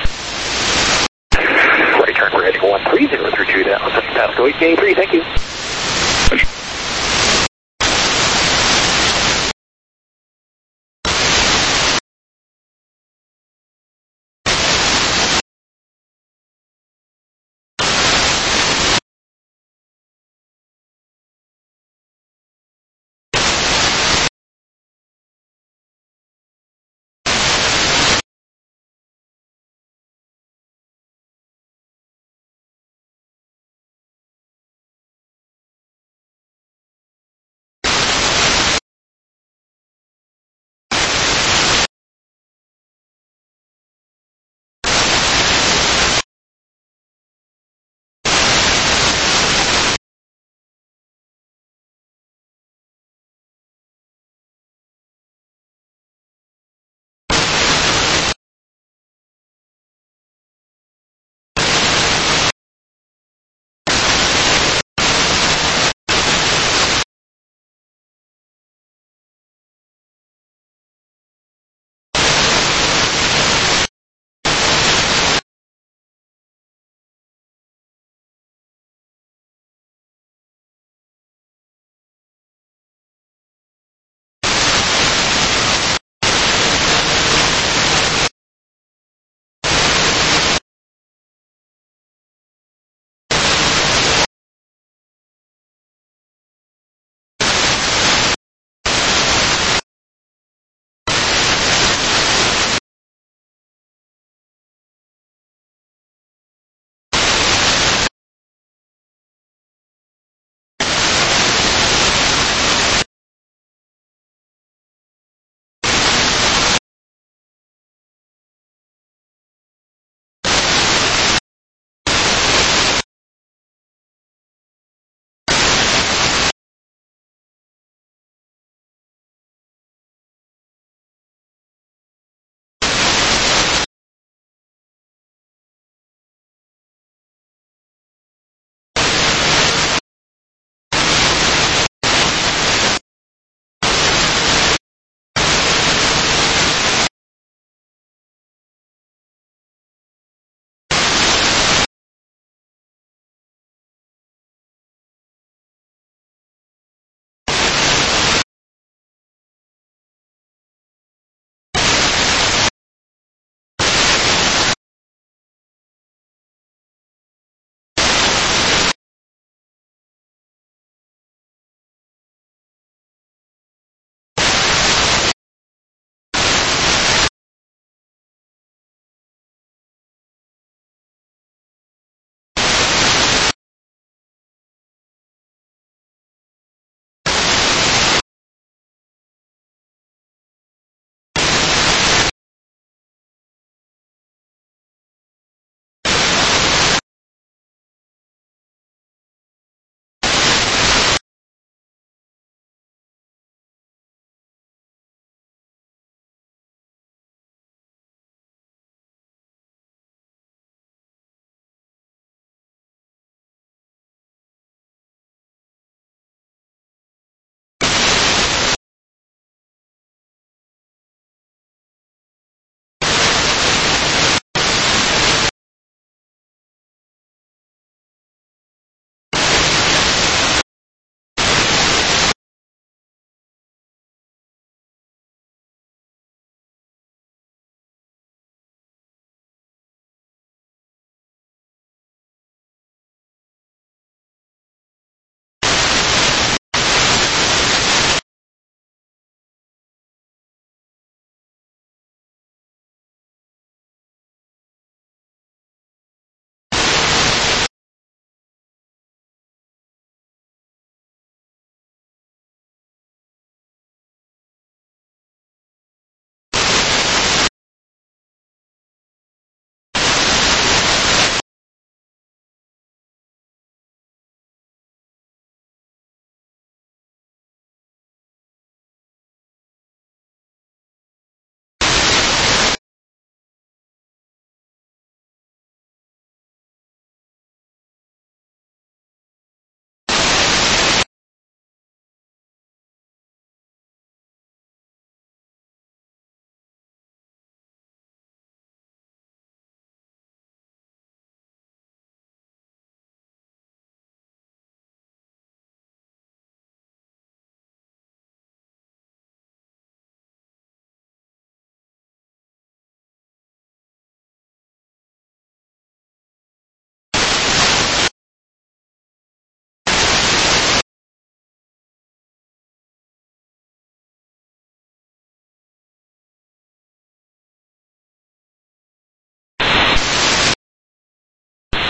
S7: Right turn, we're heading one three zero through two thousand, Pasco eighteen eighty-three, thank you.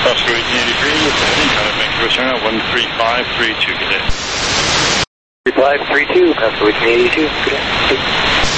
S8: Oscar eighteen eighty-three, heading, kind of make a return at one three five three two, good day.
S2: three five three two, Oscar eighteen eighty-two, good day.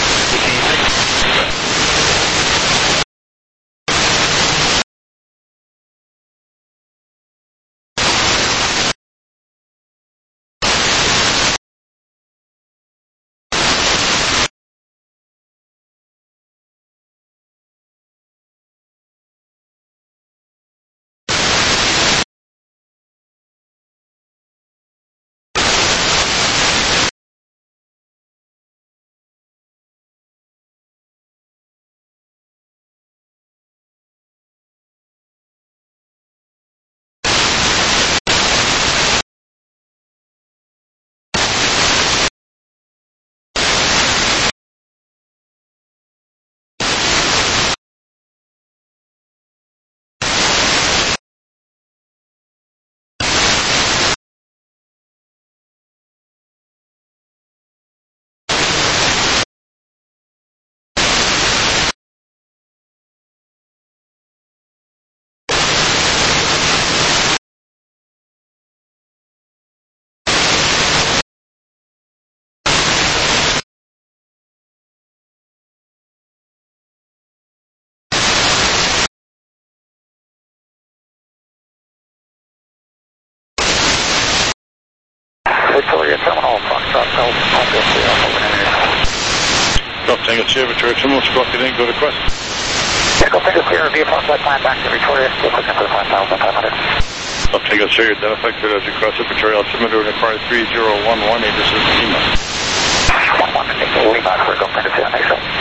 S2: Victoria Terminal, Foxtrot, Delta, open in air.
S8: Delta Tango Sierra, Victoria Terminal, struck it in, go to Quest.
S2: Echo Tango Sierra, via frontline plan back to Victoria, still looking for five thousand five hundred.
S8: Delta Tango Sierra, identified clear as requested, Victoria altimeter required three zero one one, eight, this is Lima.
S2: one one, Lima, for Delta Tango Sierra, next up.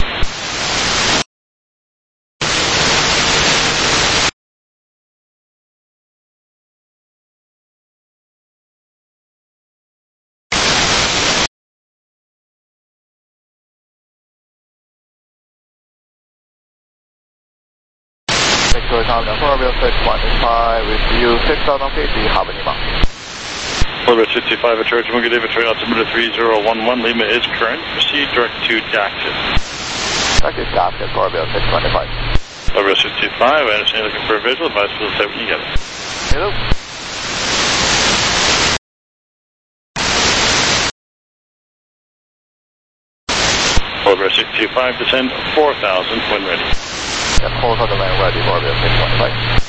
S6: Victoria Terminal, Florida six one five, with you six thousand feet, do you have any mark?
S8: Florida sixty-five, Victoria Terminal, good day, Victoria altimeter three zero one one, Lima is current, proceed direct to Jackson.
S6: Direct to Jackson, Florida six one five.
S8: Florida sixty-five, I understand you're looking for a visual, advise for the site when you get it.
S6: Hello.
S8: Florida sixty-five, descend four thousand when ready.
S6: Yeah, hold on the line ready, Florida six one five.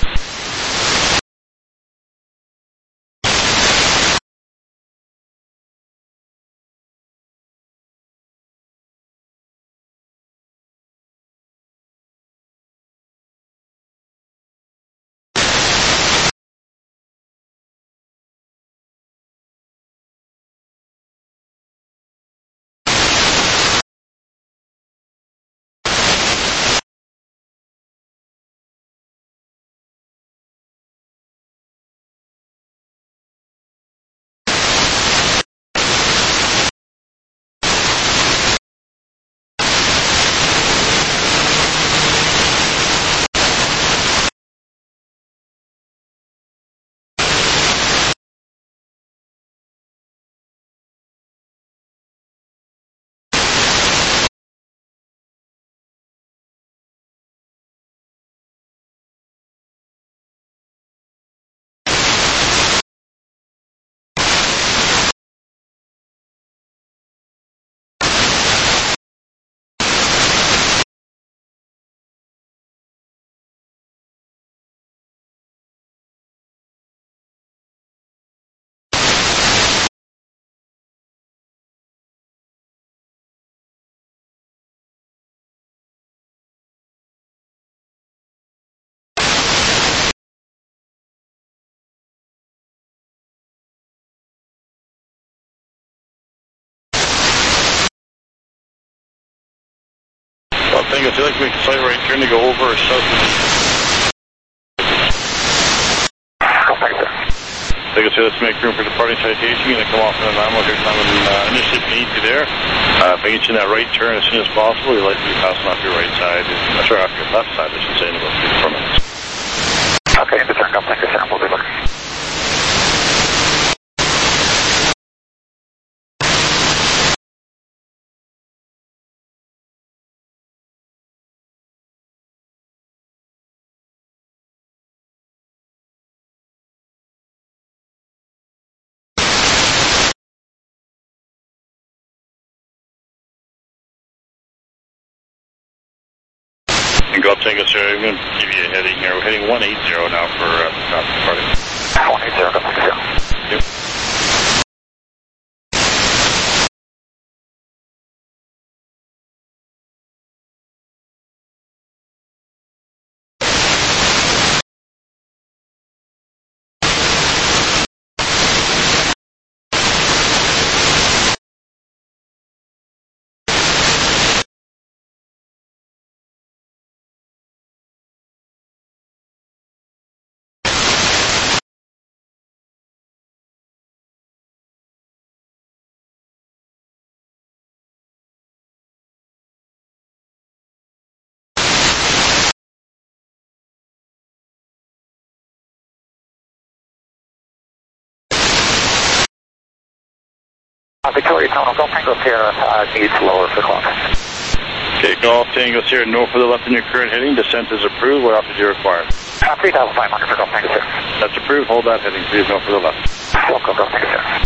S8: Well, thank you. I'd like to make a slight right turn to go over south. Like I said, let's make room for departing citation. You're going to come off in an anomaly here, coming uh, initially beneath you there. Uh, if I get you in that right turn as soon as possible, you'll likely be passing off your right side, uh, sorry, off your left side, I should say, in about three to four minutes.
S2: Okay, the turn up, thank you, sir. We'll be looking.
S8: Golf Tango Sierra, I'm going to give you a heading here. We're heading one eighty now for uh, the party.
S2: one eighty, Golf Tango.
S8: Yep.
S2: Uh, Victoria Terminal, Golf Tango Sierra uh, needs lower for clock.
S8: Okay, Golf Tango Sierra, no for the left in your current heading. Descent is approved. What altitude do you require?
S2: Uh, three thousand five hundred for Golf Tango Sierra.
S8: That's approved. Hold that heading, please. No for the left.
S2: Local Golf Tango Sierra.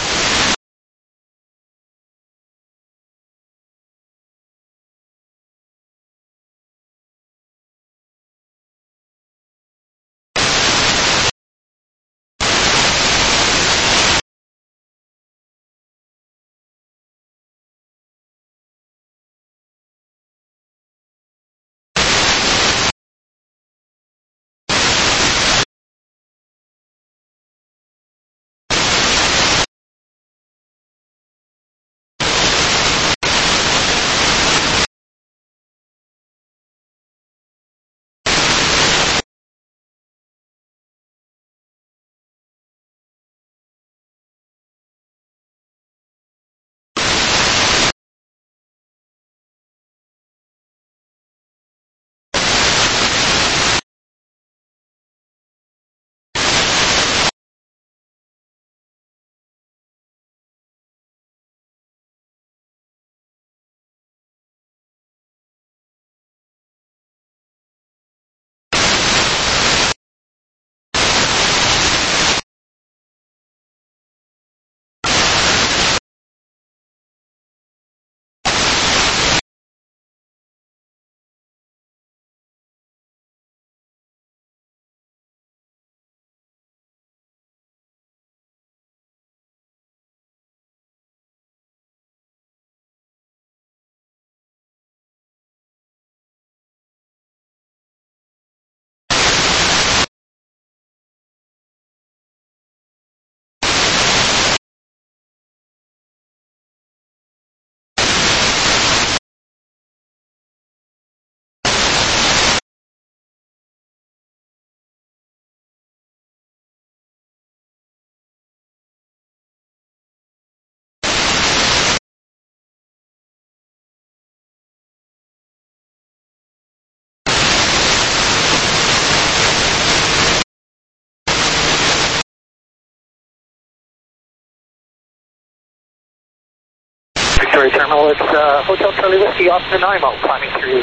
S2: Victoria Terminal, it's uh, Hotel Charlie Whiskey, Austin Nanaimo, climbing through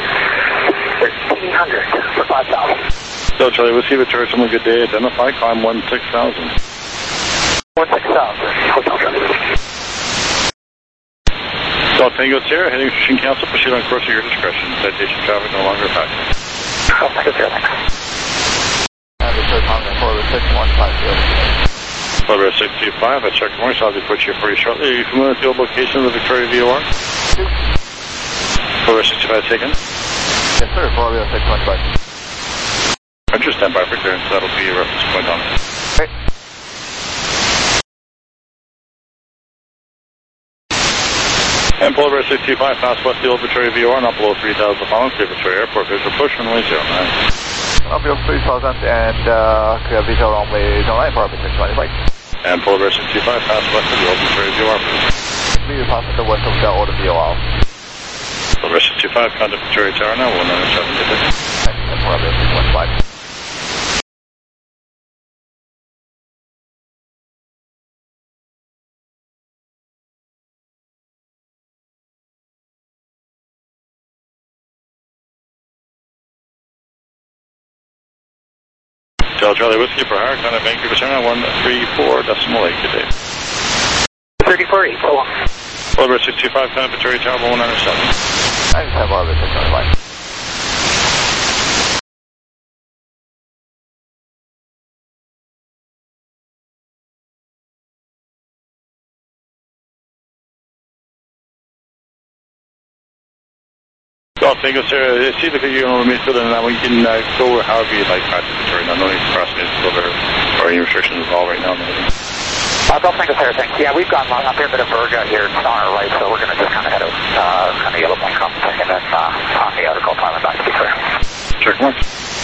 S2: thirteen hundred for five thousand.
S8: Hotel Charlie Whiskey, Victoria Terminal, good day. Identify, climb one six thousand.
S2: one six thousand, Hotel Charlie Whiskey.
S8: Golf Tango Sierra, heading to Shinkansen, proceed on course at your discretion. Citation traffic no longer affected.
S2: Golf Tango Sierra, thanks.
S6: And Victoria Terminal, four six one five zero.
S8: Florida six two five, I checked more, so I'll be put you for you shortly. Are you familiar with the old location of the Victoria V O R? Florida six two five taken.
S6: Yes, sir, Florida six one five.
S8: Enter standby for clearance, that'll be your reference point on it.
S6: Okay.
S8: And Florida six two five, pass west the old Victoria V O R, not below three thousand following, clear Victoria Airport, visual push, runway zero nine.
S6: I'll be over three thousand and uh, clear visual runway zero nine for Victoria twenty-five.
S8: And Polar six two five, pass west of the old Victoria V O R, please.
S6: We pass the west of the old V O R.
S8: Polar six two five, contact Victoria Tower now, one nine seven, get it.
S6: And Florida six one five.
S8: Hotel Charlie Whiskey for hire, contact Vancouver Center, one three four decimal eight, good day.
S2: thirty-four eight, go on.
S8: Polar six two five, contact Victoria Tower, one nine seven.
S6: And Florida six one five.
S8: Golf Tango, sir. See if you're going to miss it, and then we can uh, go however you'd like past Victoria. No, no need to cross Minnesota or any restrictions at all right now.
S2: Uh, Golf Tango, sir, thanks. Yeah, we've got a fair bit of Berga here on our right, so we're going to just kind of head out, uh, kind of Yellow Point Complex, and then uh, on the other Gulf Island back to Victoria.
S8: Sure, once.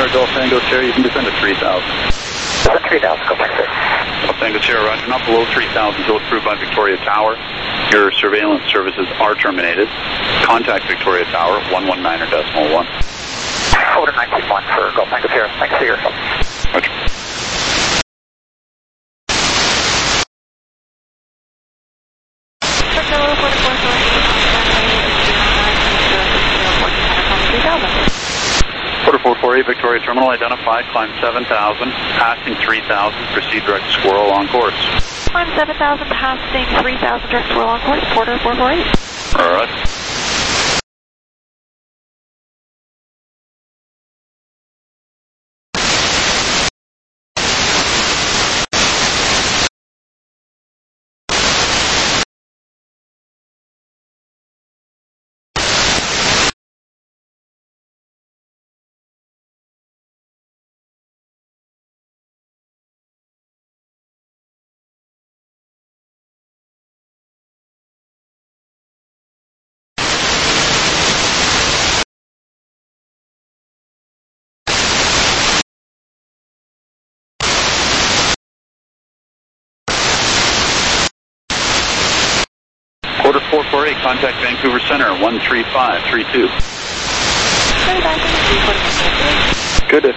S1: Tower, Golf Tango Sierra, you can descend to three thousand.
S2: Descend three thousand, go back there.
S1: Golf Tango Sierra, roger, not below three thousand until approved by Victoria Tower. Your surveillance services are terminated. Contact Victoria Tower, one one nine or decimal one.
S2: Order nineteen one for Golf Tango Sierra. Thanks for your help.
S1: Roger. Quarter four four eight Victoria Terminal identified, climb seven thousand, passing three thousand, proceed direct squirrel on course.
S5: Climb seven thousand, passing three thousand, direct squirrel on course, quarter four four eight.
S1: Alright. Quarter four four eight, contact Vancouver Center, one three five three two. Good.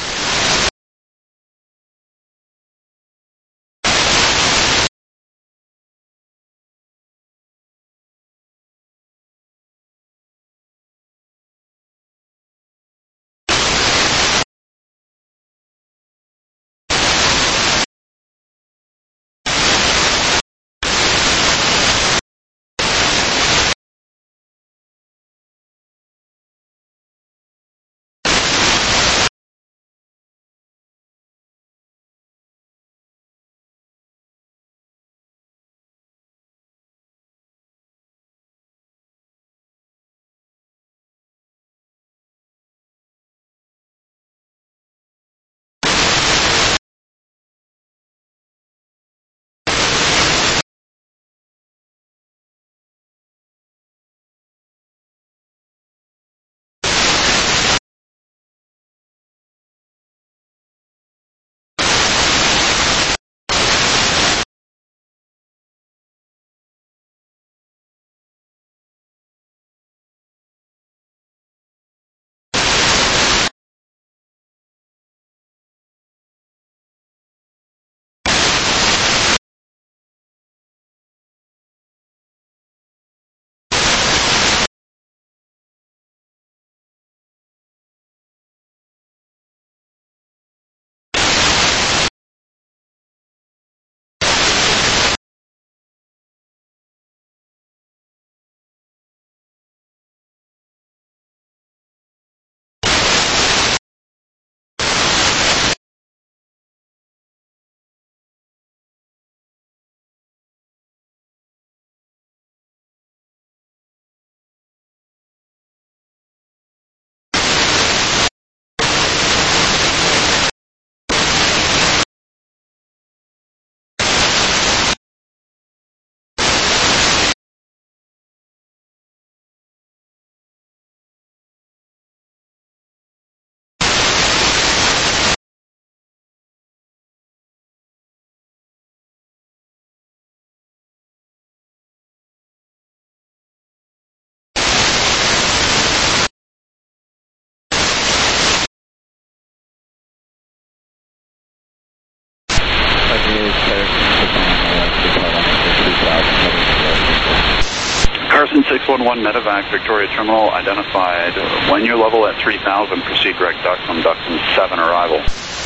S1: Carson six one one Medevac Victoria Terminal identified. When you're level at three thousand, proceed direct Duxham, Duxham seven arrival.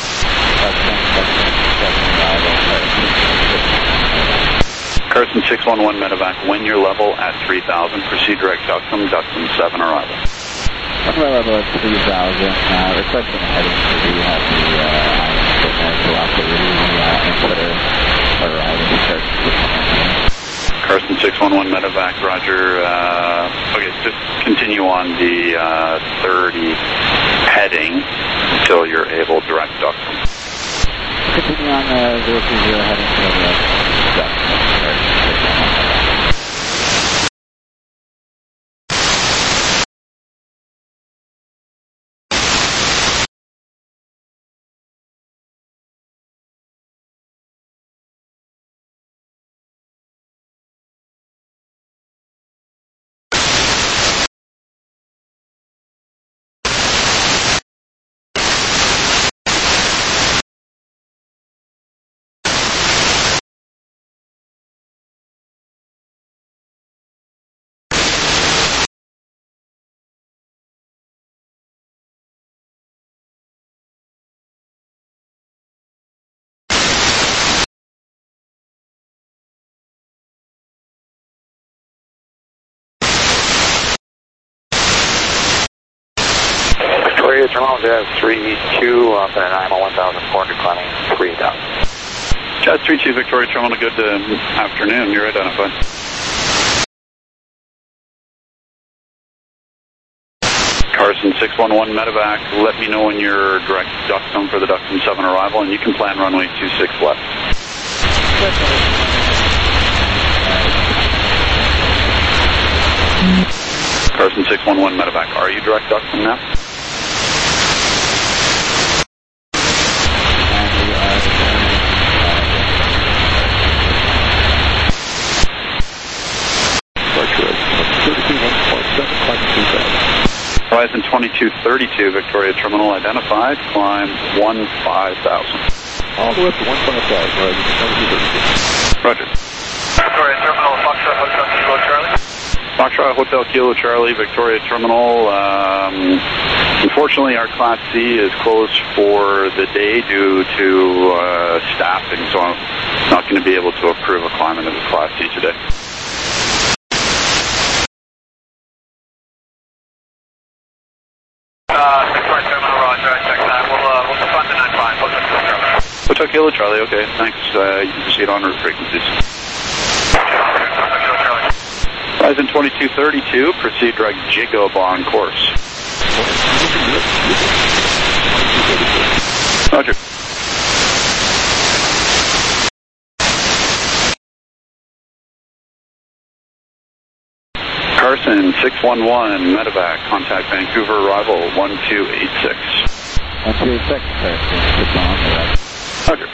S1: Carson six one one Medevac, when you're level at three thousand, proceed direct Duxham, Duxham seven arrival.
S9: When we're level at three thousand, uh, requesting a heading to the, uh, the, uh, velocity, uh, inputter, arriving to Carson.
S1: Carson six one one Medevac, roger. Uh, okay, just continue on the uh, thirty heading until you're able to direct Duxham.
S9: Continue on the zero two zero heading to the Duxham.
S2: Victoria Terminal, Jazz three two, up at I M O one thousand four hundred, climbing three thousand.
S1: Jazz three two, Victoria Terminal, good uh, afternoon. You're identified. Carson six one one Medevac, let me know when you're direct Duxton for the Duxton seven arrival, and you can plan runway two six left. Carson six one one Medevac, are you direct Duxton now? Horizon twenty-two thirty-two, Victoria Terminal identified, climb one five thousand.
S7: All the way up to one five thousand, Horizon twenty-two thirty-two.
S1: Roger.
S2: Victoria Terminal, Foxtrot Hotel Kilo Charlie.
S1: Foxtrot Hotel Kilo Charlie, Victoria Terminal. Um, unfortunately, our Class C is closed for the day due to uh, staffing, so I'm not going to be able to approve a climb into the Class C today.
S2: Uh, Victoria Terminal, Roger, I checked that. We'll, uh, we'll fund the nine five. Hotel Kilo Charlie.
S1: Hotel Kilo Charlie, okay, thanks. Uh, you can proceed on route frequencies. Horizon twenty-two thirty-two, proceed direct Jacob on course. Roger. Carson six one one Medevac, contact Vancouver arrival one two eight six.
S9: one two eight six, Carson, six one one.
S1: Roger.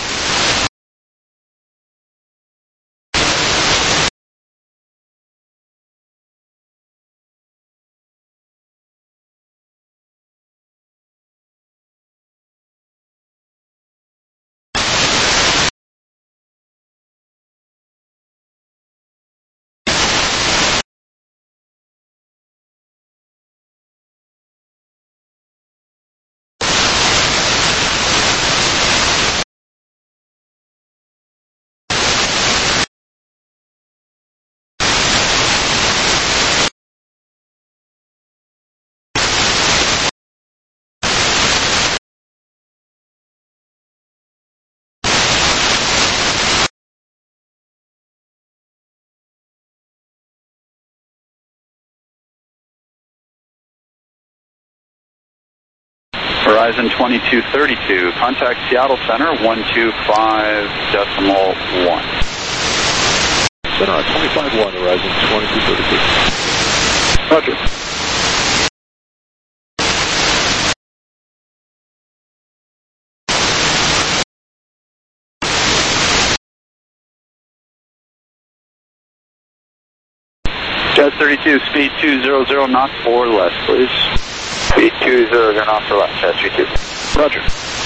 S1: Horizon twenty-two thirty-two, contact Seattle Center one two five decimal one.
S7: Center twenty-five one, Horizon twenty-two thirty-two.
S1: Roger. Jazz thirty-two, speed two hundred knots or less, please.
S2: Speed two hundred knots or less, Jazz thirty-two.
S1: Roger.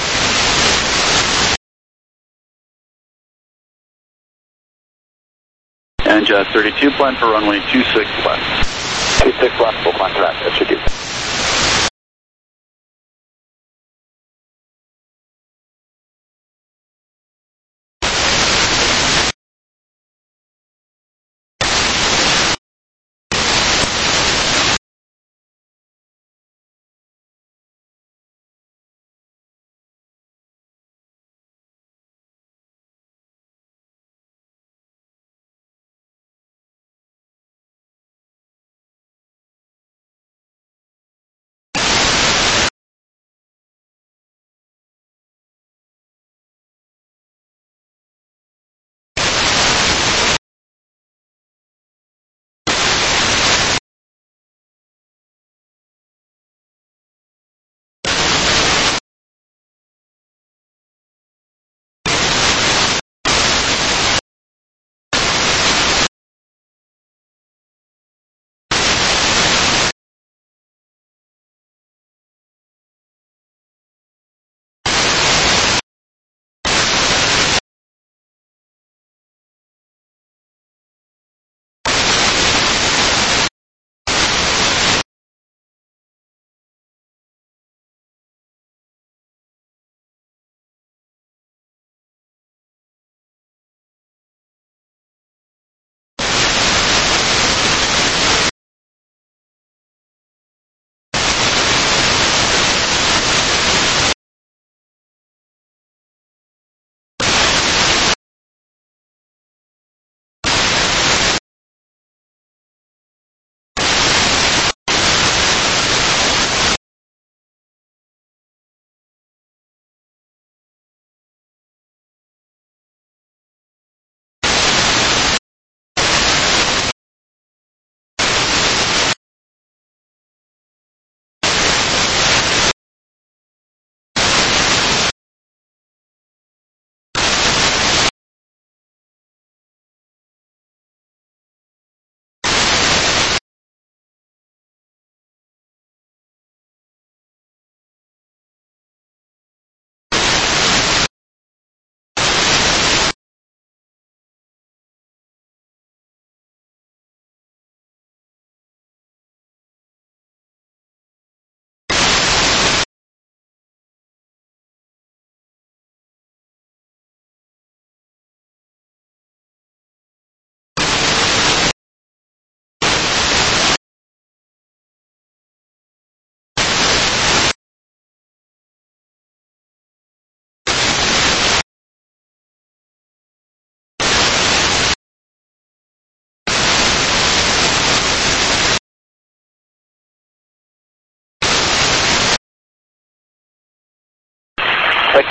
S1: And Jazz thirty-two, plan for runway two six left.
S2: two six left, we'll climb to that, Jazz thirty-two.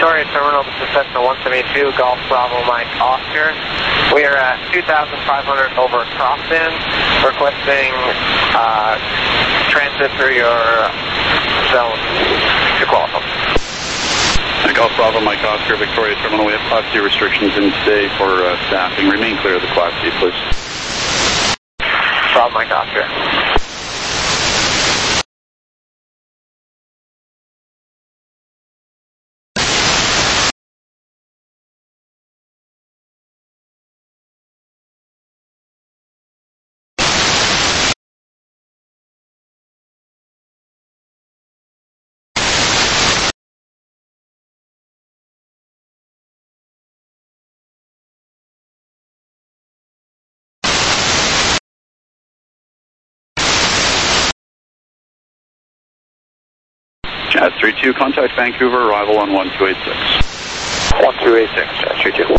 S2: Victoria Terminal, this is Cessna one seventy-two, Golf Bravo Mike Oscar. We are at two thousand five hundred over crossing, requesting uh, transit through your zone to qualify.
S1: Golf Bravo Mike Oscar, Victoria Terminal. We have Class C restrictions in today for uh, staffing. Remain clear of the Class C, please.
S2: Bravo Mike Oscar.
S1: Jazz three two, contact Vancouver, arrival on one two eight six.
S2: one two eight six, Jazz three two.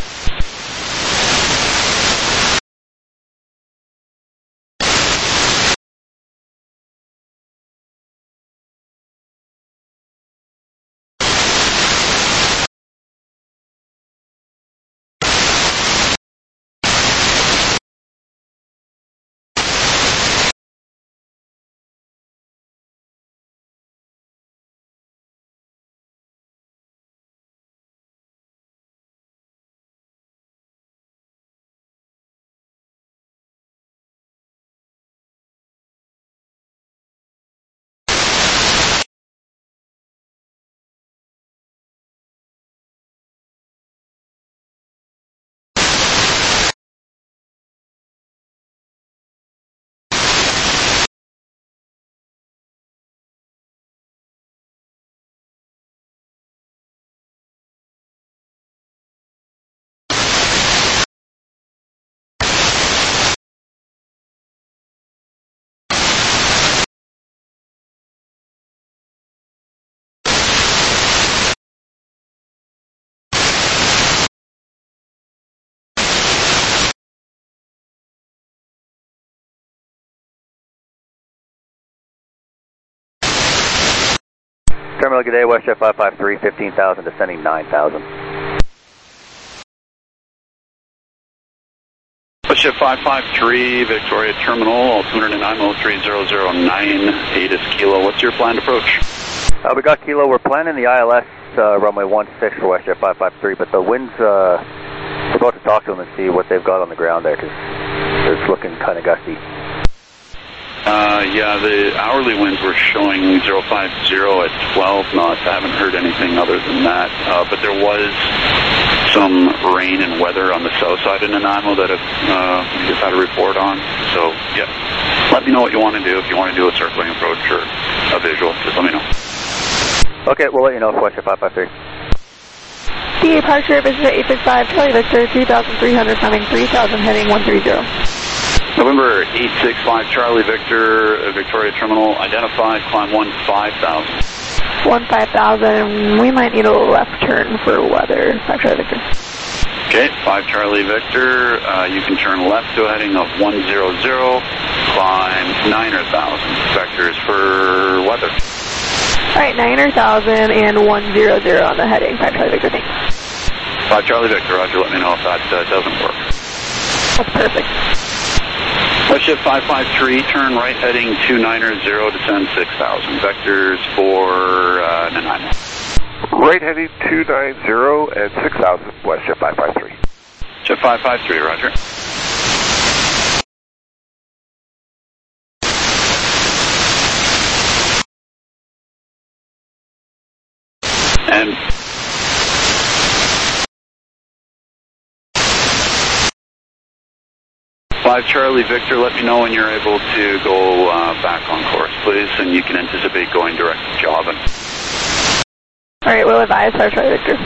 S10: Terminal, good day, Westjet five five three, fifteen thousand, descending nine thousand.
S1: Westjet five five three, Victoria Terminal, altimeter nine oh three zero zero nine, eight is Kilo. What's your planned approach?
S10: Uh, we got Kilo, we're planning the I L S uh, runway one six for Westjet five five three, but the winds, uh, we're about to talk to them and see what they've got on the ground there, because it's looking kind of gusty.
S1: Uh, yeah, the hourly winds were showing zero five zero at twelve knots. I haven't heard anything other than that. Uh, but there was some rain and weather on the south side of Nanaimo that I've uh, just had a report on. So, yeah, let me know what you want to do. If you want to do a circling approach or a visual, just let me know.
S10: Okay, we'll let you know for Westjet five five three.
S5: D A departure, Vision eight six five, Charlie Victor, two thousand three hundred, coming three thousand, heading one three zero.
S1: November eight six five, Charlie Victor, uh, Victoria Terminal, identified, climb one five thousand.
S5: one five thousand, we might need a left turn for weather, five Charlie Victor.
S1: Okay, five Charlie Victor, uh, you can turn left to a heading of one zero zero, climb nine thousand, vectors for weather.
S5: Alright, nine thousand and one zero zero on the heading, five Charlie Victor, thanks.
S1: five Charlie Victor, roger, let me know if that uh, doesn't work.
S5: That's perfect.
S1: Westjet five five three, turn right heading two nine zero, descend six thousand. Vectors for uh, Nanaimo.
S7: Right heading two nine zero and six thousand, Westjet five five three.
S1: Jet five five three, roger. And five Charlie Victor, let me know when you're able to go uh, back on course, please, and you can anticipate going direct to Jobbin.
S5: Alright, we'll advise five Charlie Victor.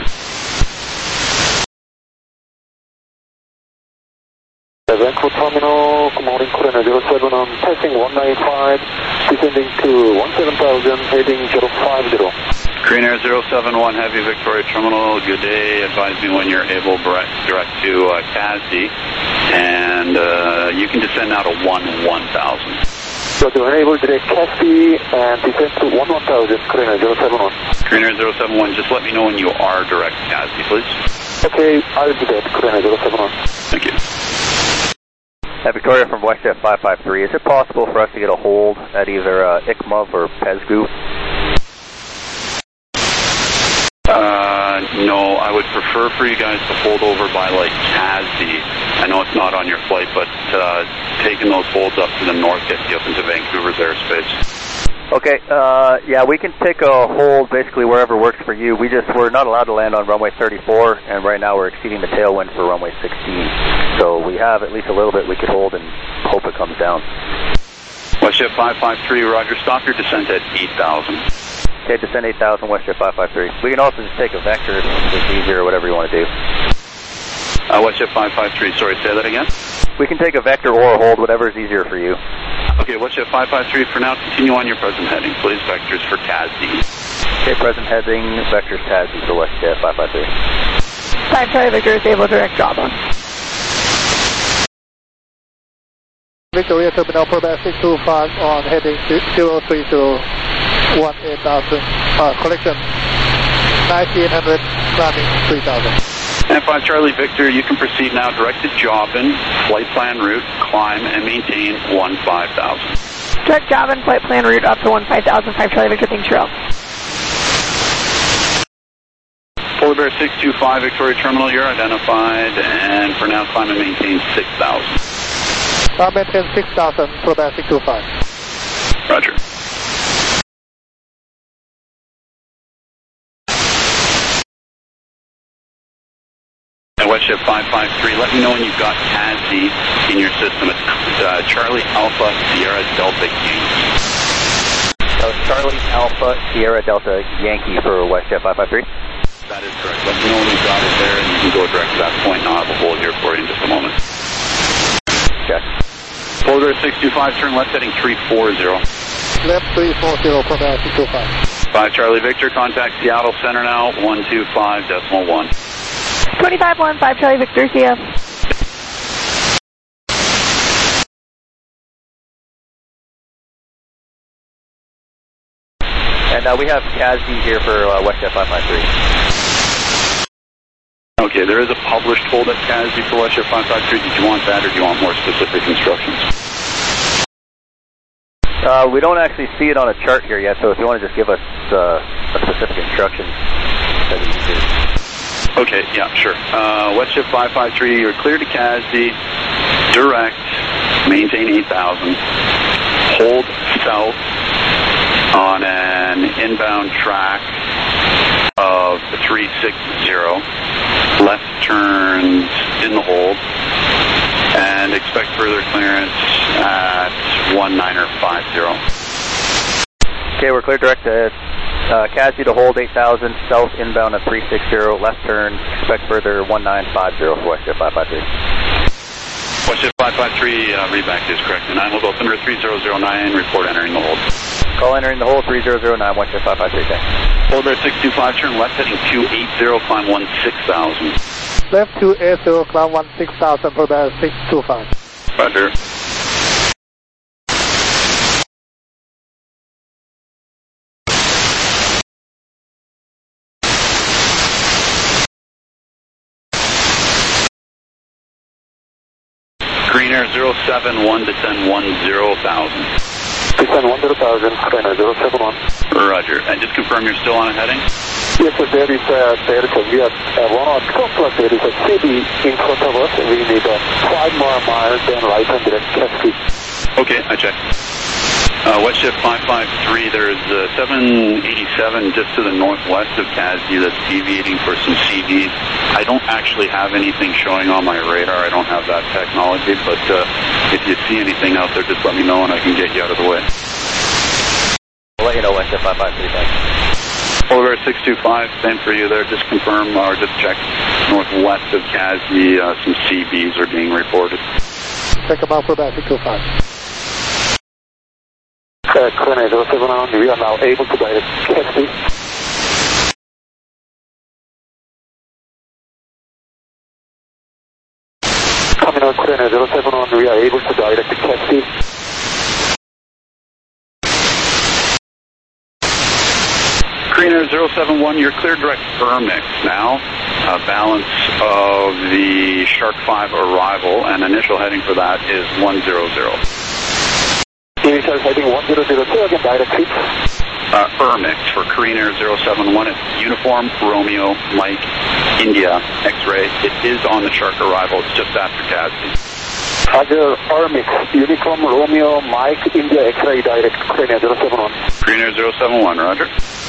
S11: Vancouver Terminal, good morning, Corona zero seven on passing one nine five, descending to one seven thousand, heading zero five zero.
S1: Green Air zero seven one, Heavy Victoria Terminal, good day. Advise me when you're able direct, direct to uh, C A S D, and uh, you can descend now to one one thousand.
S11: Roger, enable direct Caspi and descend to one one thousand, Korean zero seven one.
S1: Korean zero seven one, just let me know when you are direct Caspi, please.
S11: Okay, I'll do that, Korean zero seven one.
S1: Thank you.
S10: Uh, Victoria from WestJet five five three, is it possible for us to get a hold at either uh, I C M O V or PESGU?
S1: Uh, no, I would prefer for you guys to hold over by like C A S D. I know it's not on your flight, but uh, taking those holds up to the north gets you up into Vancouver's airspace.
S10: Okay, uh, yeah, we can take a hold basically wherever works for you. We just, we're not allowed to land on runway thirty-four, and right now we're exceeding the tailwind for runway sixteen. So we have at least a little bit we could hold and hope it comes down.
S1: WestJet five five three, Roger, stop your descent at eight thousand.
S10: Okay, descend eight thousand, WestJet five five three. We can also just take a vector if it's easier or whatever you want to do.
S1: Uh, WestJet five five three, sorry, say that again?
S10: We can take a vector or a hold, whatever is easier for you.
S1: Okay, WestJet five five three, for now, continue on your present heading, please. Vectors for C A S D.
S10: Okay, present heading, vectors C A S D for WestJet five five three.
S5: five Charlie Victor is able direct Java.
S4: Victoria Terminal Probat six two five on heading zero three zero one eight thousand, uh, collection ninety-eight hundred, climbing three thousand.
S1: And five Charlie Victor, you can proceed now direct to Jobbin, flight plan route, climb and maintain one five thousand.
S5: Direct Jobbin, flight plan route up to one five thousand, five Charlie Victor, thanks, Cheryl.
S1: Polar Bear six two five, Victoria Terminal, you're identified, and for now climb and maintain six thousand.
S4: Climb and maintain six thousand, Polar Bear six two five.
S1: Roger. WestJet five five three, let me know when you've got C A S D in your system. It's uh, Charlie Alpha Sierra Delta Yankee.
S10: So Charlie Alpha Sierra Delta Yankee for WestJet five five three?
S1: That is correct. Let me know when you've got it there, and you can go direct to that point, and I'll have a hold here for you in just a moment.
S10: Check.
S1: Polar Bear six two five, turn left heading three four zero.
S4: Left three four zero, Polar Bear six two five.
S1: five Charlie Victor, contact Seattle Center now, one two five decimal one.
S5: twenty-five one, five Charlie Victor, see ya.
S10: And uh, we have C A S D here for uh, WestJet five five three.
S1: Okay, there is a published hold at C A S D for WestJet five five three. Did you want that, or do you want more specific instructions?
S10: Uh, we don't actually see it on a chart here yet, so if you want to just give us uh, a specific instruction, that'd be easier.
S1: Okay, yeah, sure. Uh, WestJet five five three, you're clear to C A S D, direct, maintain eight thousand, hold south on an inbound track of three six zero, left turns in the hold, and expect further clearance at one niner five zero.
S10: Okay, we're clear direct to uh, C A S D to hold eight thousand, south inbound at three six zero, left turn, expect further one nine five zero for WestJet five five three.
S1: WestJet five five three, uh, readback is correct. And nine will go thunder three zero zero nine, report entering the hold.
S10: Call entering the hold three zero zero nine, WestJet five five three, thanks.
S1: Polar Bear six two five, turn left heading two eight zero, climb one six thousand.
S4: Left two eight zero, climb one six thousand, Polar Bear six two five.
S1: Roger. Green Air zero seven one, descend one zero thousand.
S11: Descend one zero thousand, Green Air zero seven one.
S1: Roger. And just confirm you're still on a heading?
S11: Yes, sir, there is a, there is a, we are uh, one on top, plus there is a C B in front of us. We need uh, five more miles, then right hand direct Caspi.
S1: Okay, I checked. Uh, WestJet five five three, there's uh, seven eighty-seven just to the northwest of C A S D that's deviating for some C Vs. I don't actually have anything showing on my radar. I don't have that technology, but uh, if you see anything out there, just let me know and I can get you out of the way.
S10: We'll let you know, WestJet five five three, thanks.
S1: Polar Bear six two five, same for you there. Just confirm or just check northwest of C A S D, uh, some C Vs are being reported.
S4: Check them out for that, six two five.
S11: Uh, Korean zero seven one, we are now able to direct Caspi. Coming out Korean zero seven one, we are able to direct Caspi.
S1: zero seven one, you're clear direct Ermix now. Uh, balance of the Shark five arrival, and initial heading for that is one zero zero.
S11: Initial heading one zero zero two, again direct seat.
S1: Uh, Ermix for Korean Air zero seven one. It's Uniform Romeo Mike India X-ray. It is on the Shark arrival. It's just after Gadsby.
S11: Roger, Ermix, Uniform Romeo Mike India X-ray direct Korean Air zero seven one.
S1: Korean Air zero seven one, roger.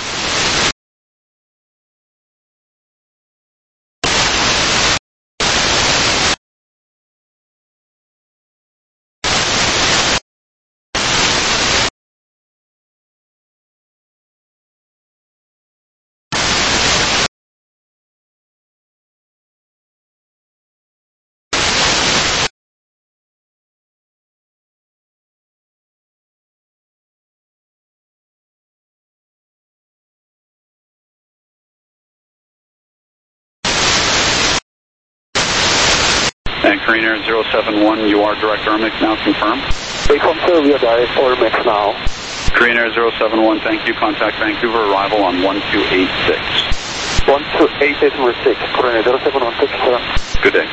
S1: And Korean Air zero seven one, you are direct Ermix now, confirmed?
S11: They confirm we are direct Ermix now.
S1: Korean Air zero seven one, thank you. Contact Vancouver, arrival on one two eight six.
S11: one two eight six, Korean Air zero seven one, thank you, sir.
S1: Good day.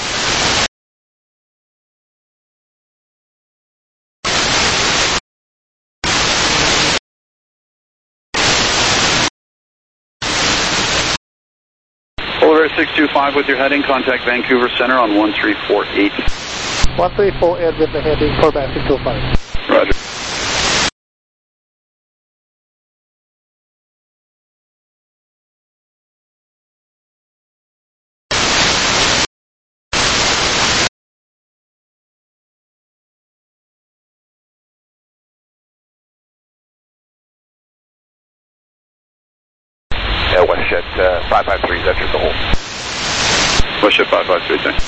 S1: Polar Air six two five with your heading, contact Vancouver Center on one three four eight.
S4: one three four eight with the heading, Polar Air six two five.
S1: Roger.
S6: Yeah, WestJet uh, five five three, that's the hole.
S1: WestJet five five three, thanks.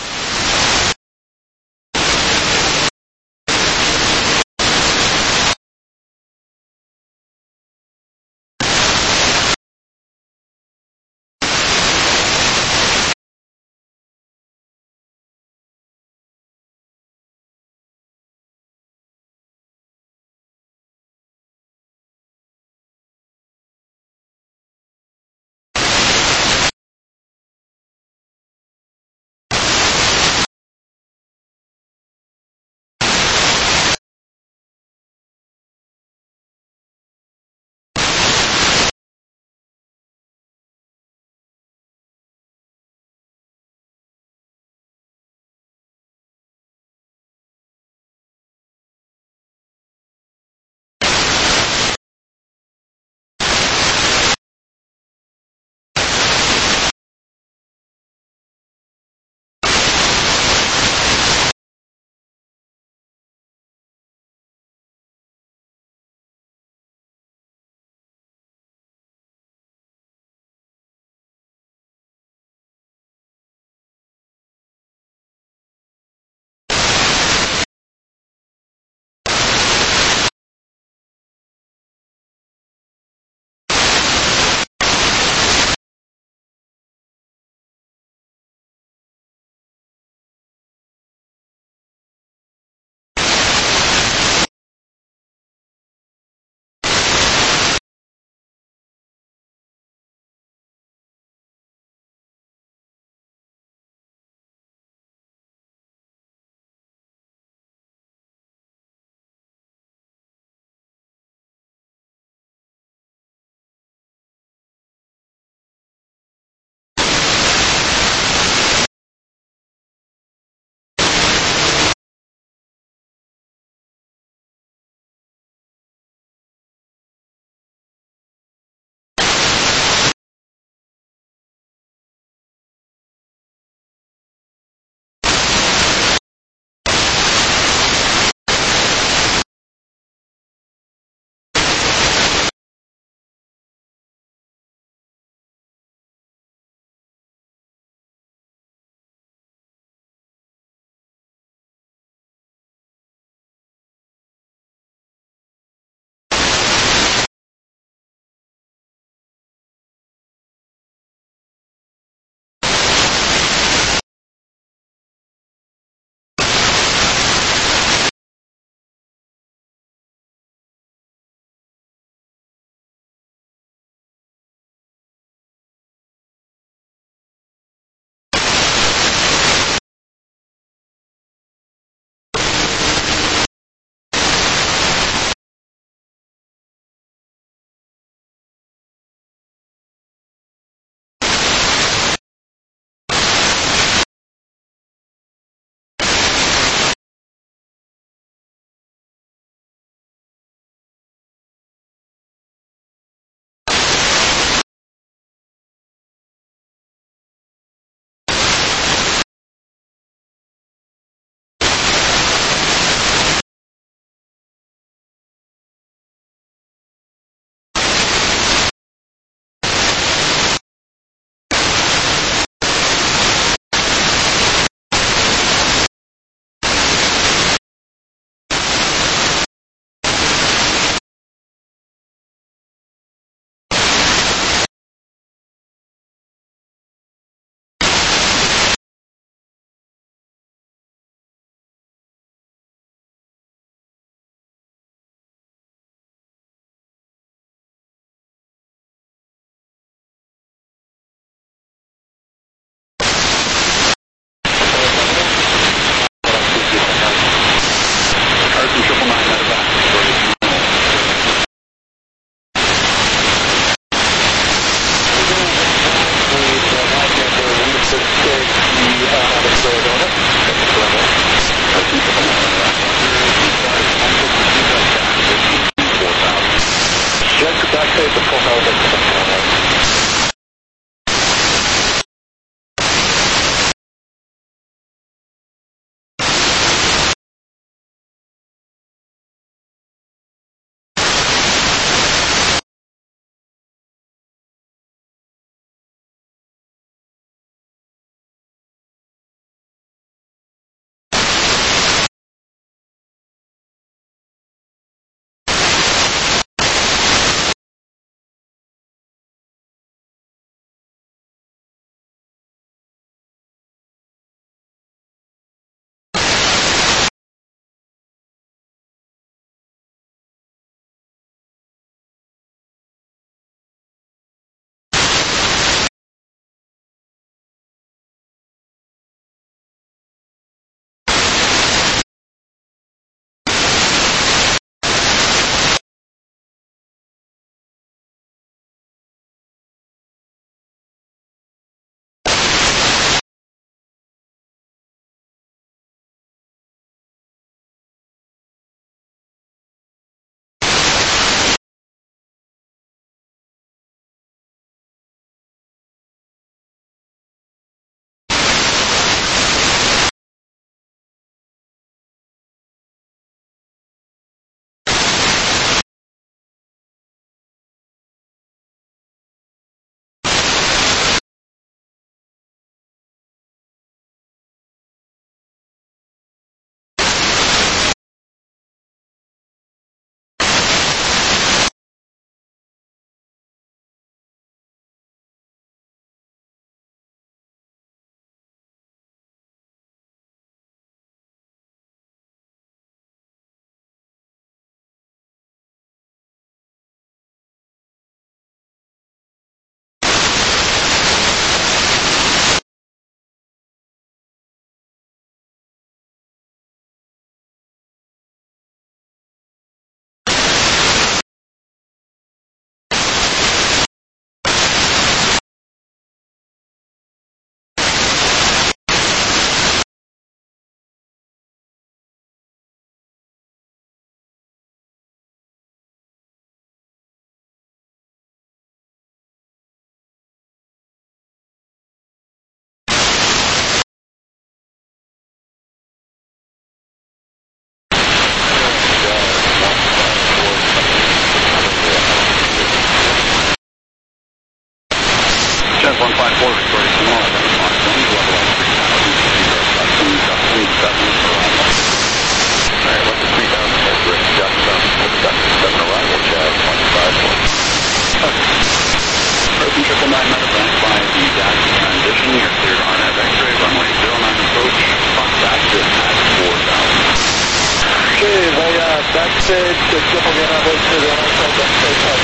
S11: triple Vienna, voice to zero nine five, then stay five,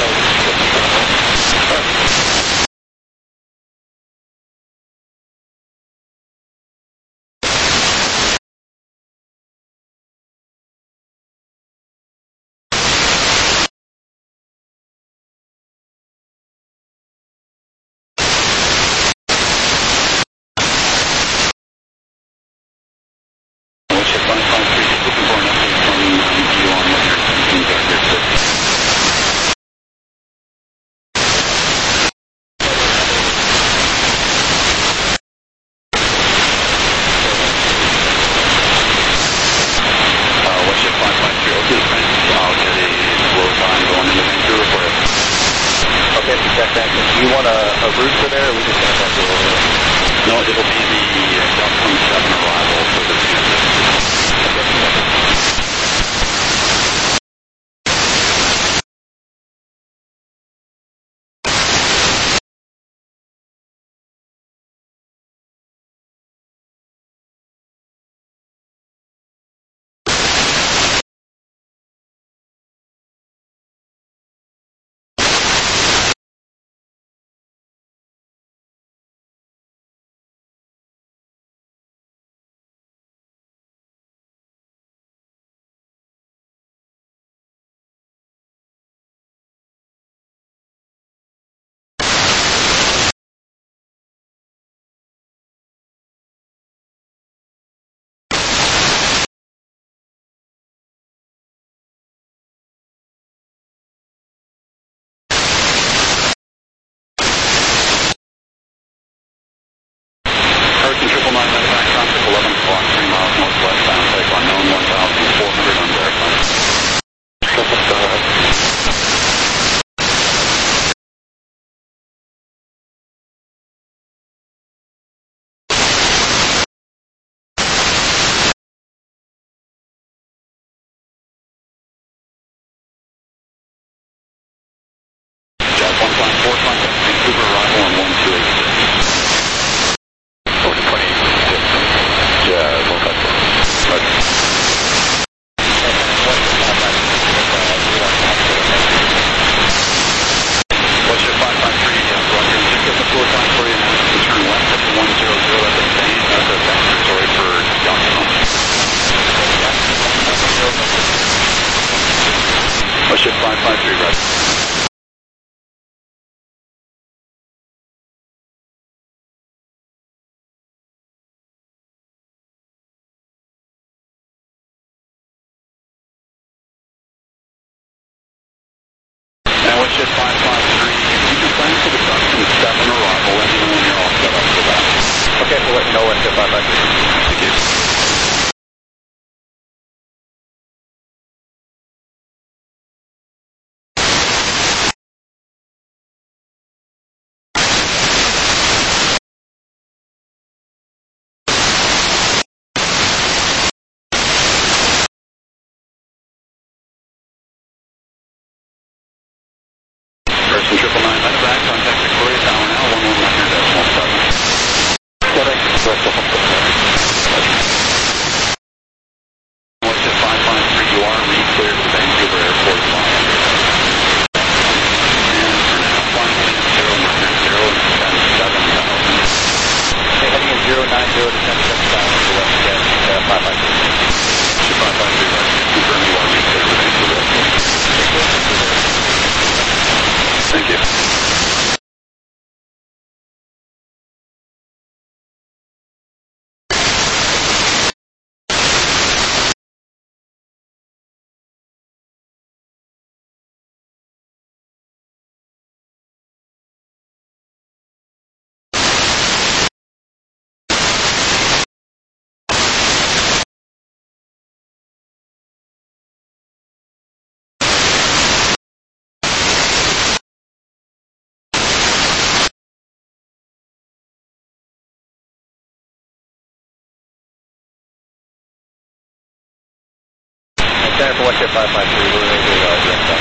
S10: Center for one ship five five three, we're ready to go.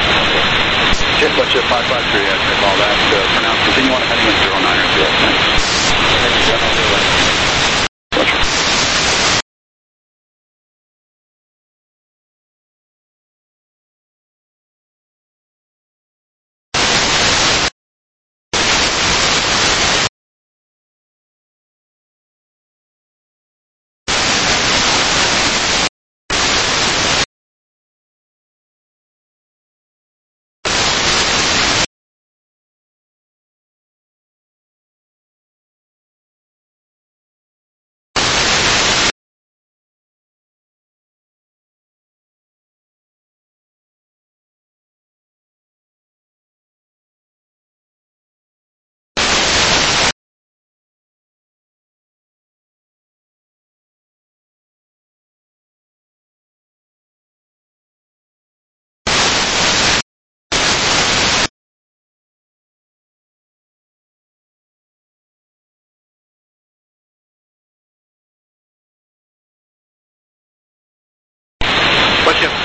S1: Ship one ship five five three, I check all that. Uh, for now, continue on heading with zero nine or zero ten.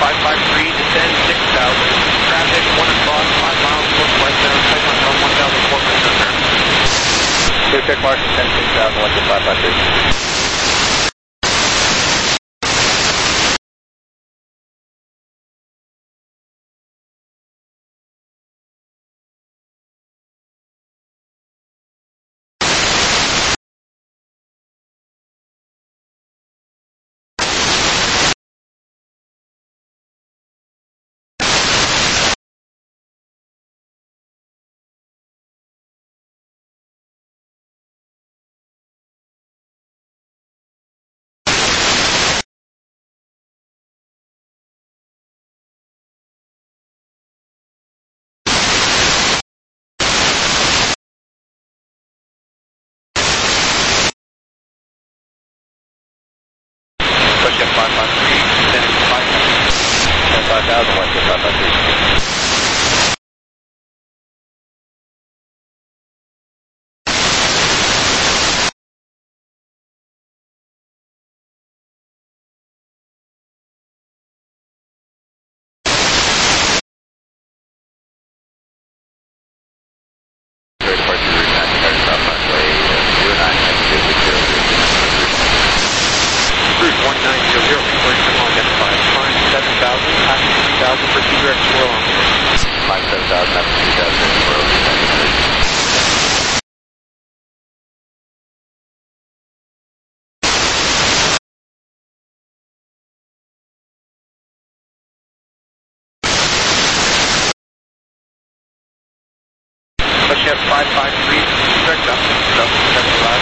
S2: five five three, descend six thousand. Traffic, one o'clock, five miles, north west down, type on down one thousand four percent there.
S10: Clear check mark, descend six thousand, one two five five three.
S2: Question five five three, descending five thousand.
S10: five thousand, one two five five three.
S2: Route one nine zero zero, reporting from all identified. Climb seven thousand, passing three thousand, proceed direct swirl on course.
S10: Climb seven thousand, after two thousand, swirl,
S2: Question five five three, direct Duxton, Duxton seven five.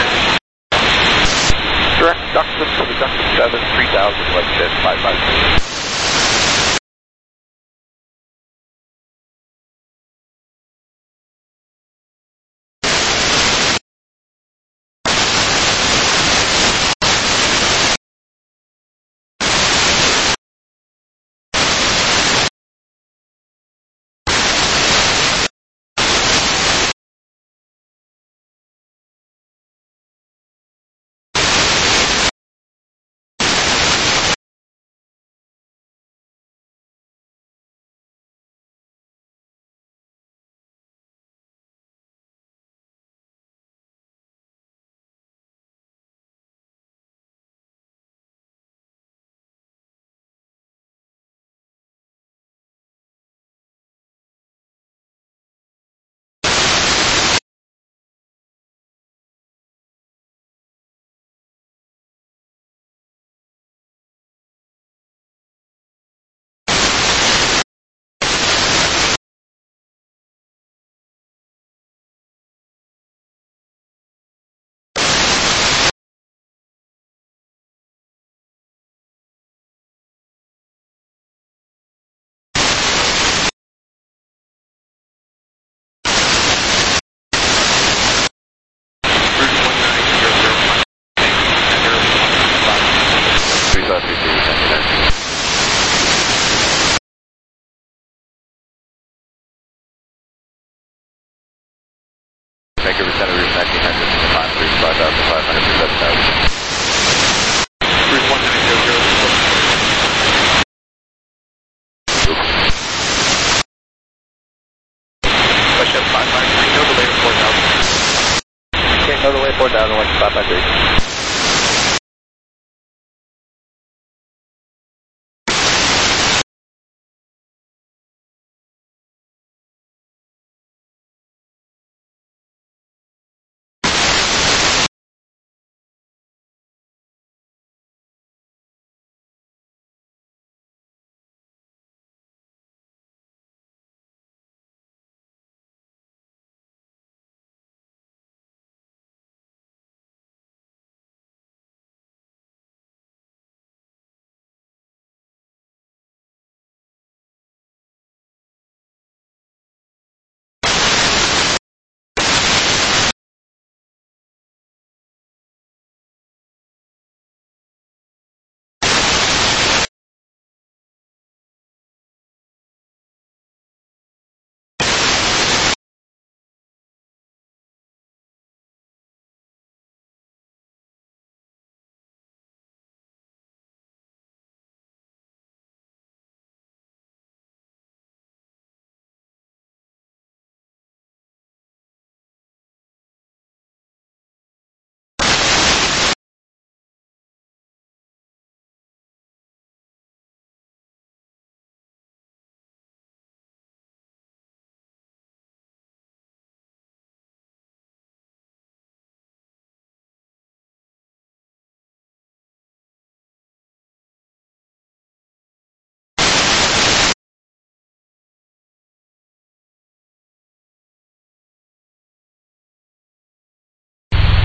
S6: Direct Duxton to the Duxton seven, three thousand, left shift, five five three.
S10: Vancouver Center, Route nineteen hundred, five three, five thousand five hundred, seven thousand.
S2: Route one nine zero zero. Question five five three, no delay four thousand.
S10: Okay, no delay four thousand, one two five five three.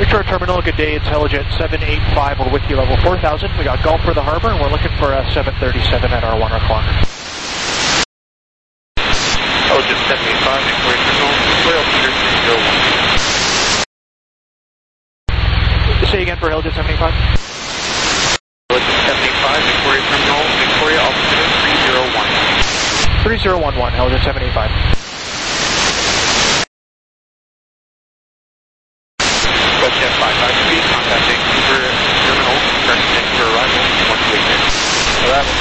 S12: Victoria Terminal, good day. It's Helijet seven eighty-five. We're with you, level four thousand. We got Gulf for the harbor, and we're looking for a seven thirty-seven at our one o'clock.
S2: Helijet seven eighty-five, Victoria Terminal, Victoria Altimeter three zero one.
S12: Say again for Helijet seven eighty-five.
S2: Helijet seven eighty-five, Victoria Terminal, Victoria Altimeter three zero one.
S12: three zero one one, Helijet seven eighty-five.
S2: Westjet five five three, contact Vancouver Terminal, requesting for arrival, one two eight six. Arrival.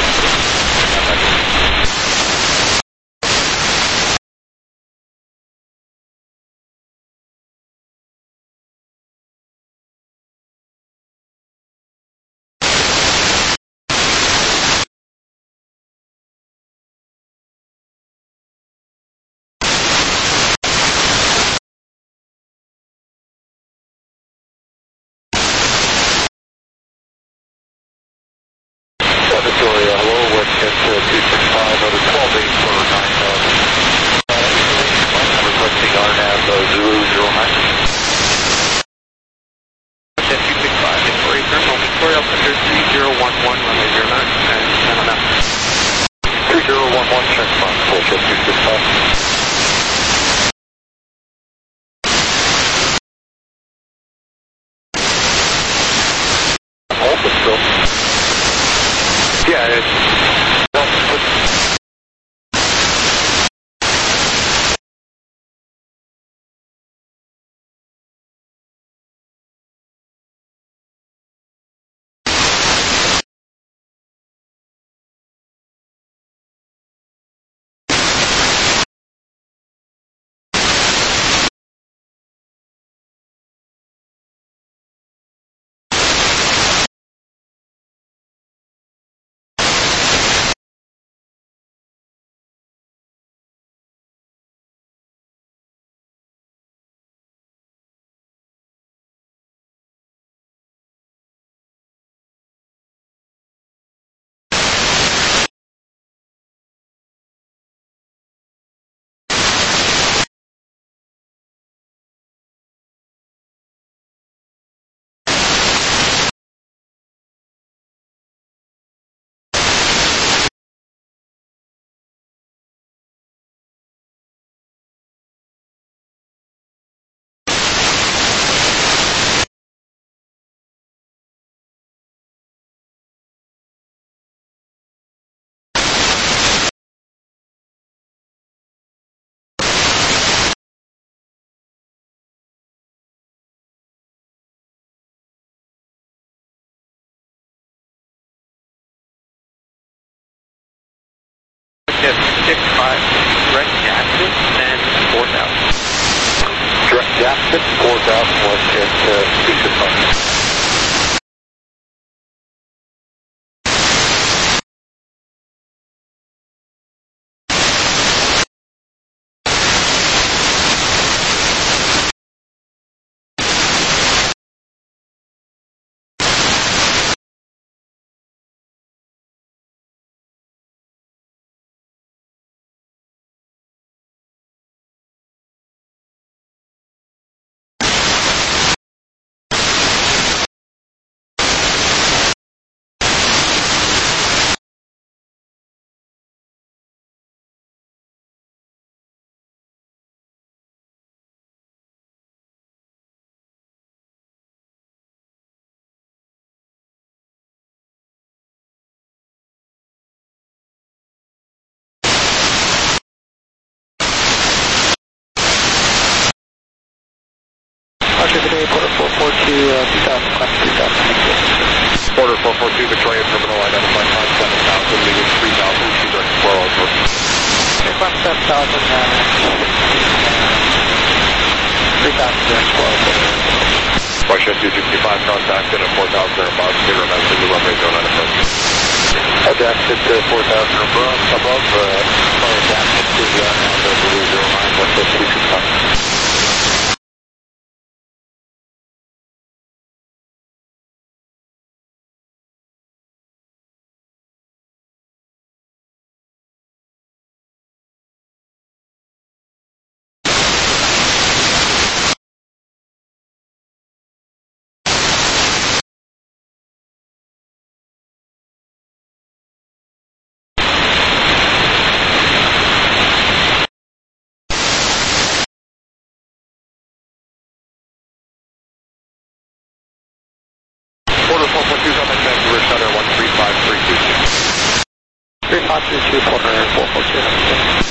S2: Victoria, hello, Westjet two six five, out of twelve eight for nine thousand. I'm requesting R N A V zero zero nine. Westjet two six five, Victoria Terminal, Victoria Altimeter three zero one one, runway zero nine, and ten on that. three zero one one, check box, Westjet two six five. Hold it still. Yeah, it's... Well, Westjet six five, direct Jackson, and four thousand. Direct Jackson, four thousand, Westjet two six five. Today, Porter four four two, uh, two thousand, class three thousand. Porter four four two, Victoria Terminal, identified five seven thousand, leaving three thousand, two direct four over. Okay, class seven thousand, uh, three thousand, direct four over. Westjet two sixty-five, contact in at four thousand or above, zero nine to the runway zero nine approach. Adapted to four thousand or above, above, uh, sorry, adapted to the R N A V zero nine, Westjet two sixty-five.
S7: two's on the Vancouver Center, one three five three two two.
S4: three five three two, four four two.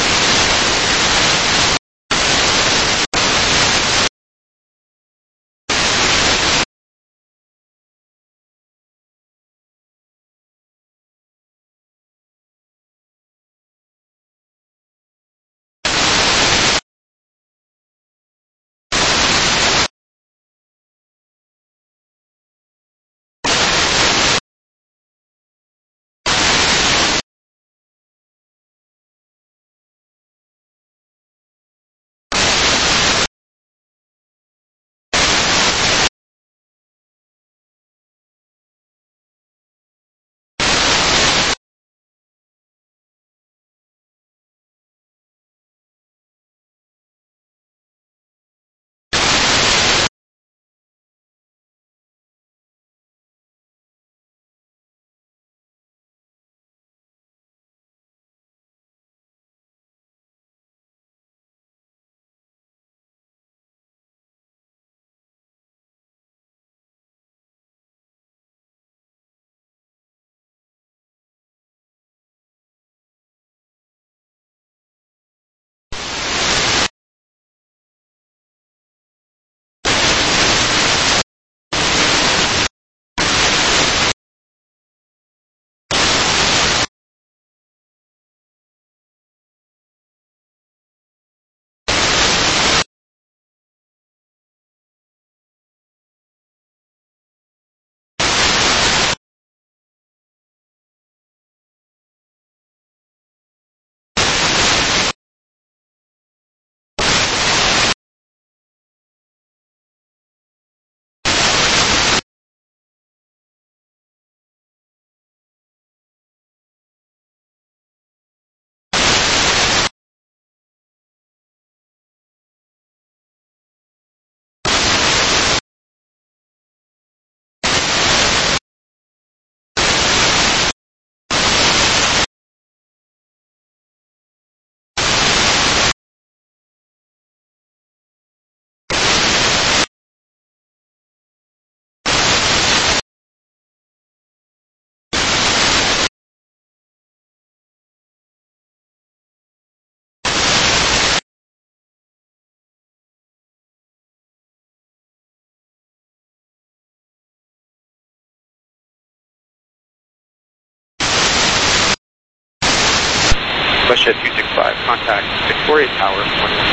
S2: Westjet two six five, contact six four eight Tower, one one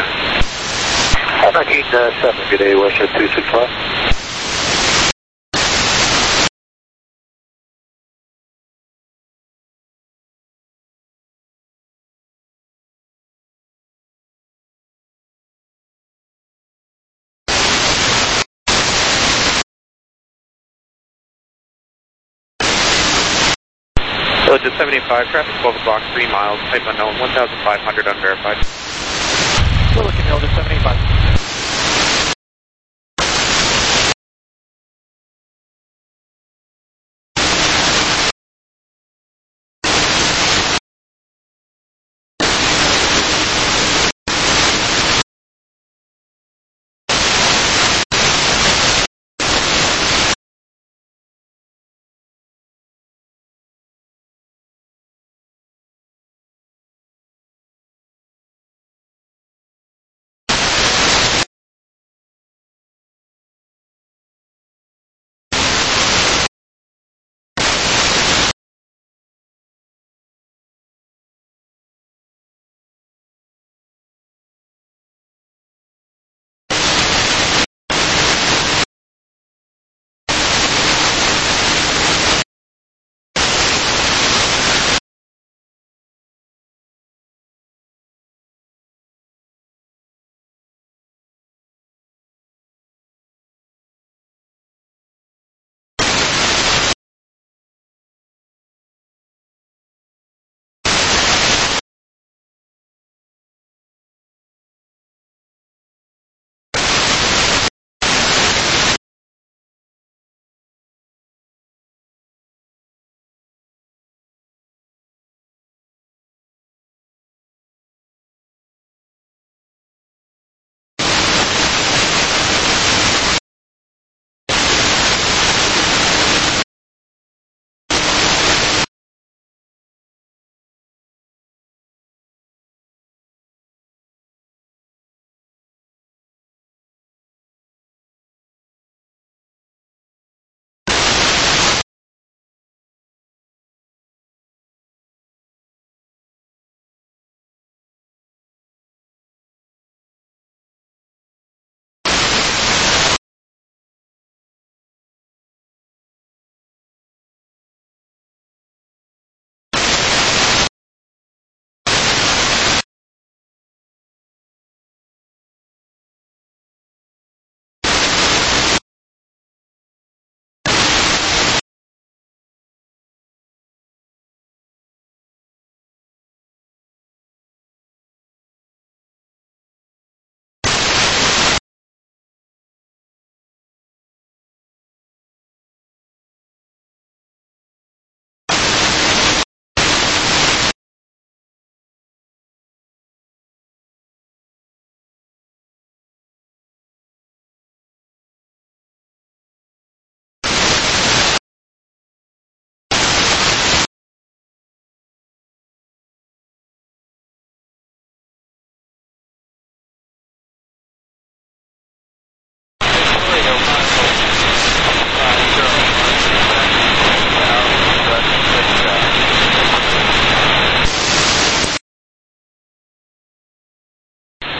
S2: nine.
S11: nineteen seven, good day, Westjet two six five.
S2: Village at seven eight five, traffic twelve o'clock, three miles, type unknown, one thousand five hundred unverified.
S12: We're looking Village at seven eight five.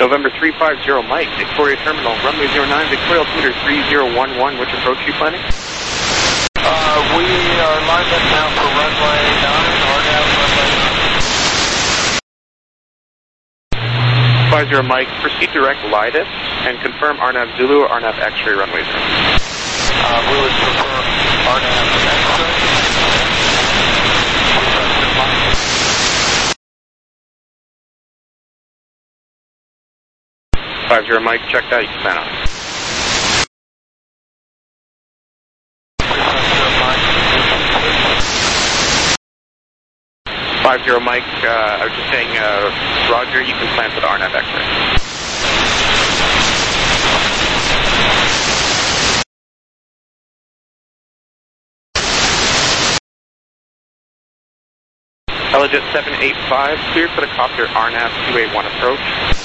S13: November three five zero Mike, Victoria Terminal, runway zero nine, Victoria altimeter three zero one one. Which approach are you planning?
S14: Uh, we are lined up now for runway nine, R N A V runway nine.
S13: five zero Mike, proceed direct Lidus and confirm R N A V Zulu or R N A V X-ray runway zero.
S14: Uh, we would prefer R N A V X-ray.
S13: five zero Mike, check that, you can sign off. five zero Mike, uh, I was just saying, uh, Roger, you can plan for the R N A V X-ray. Helijet seven eight five, cleared for the copter R N A V two eighty-one approach.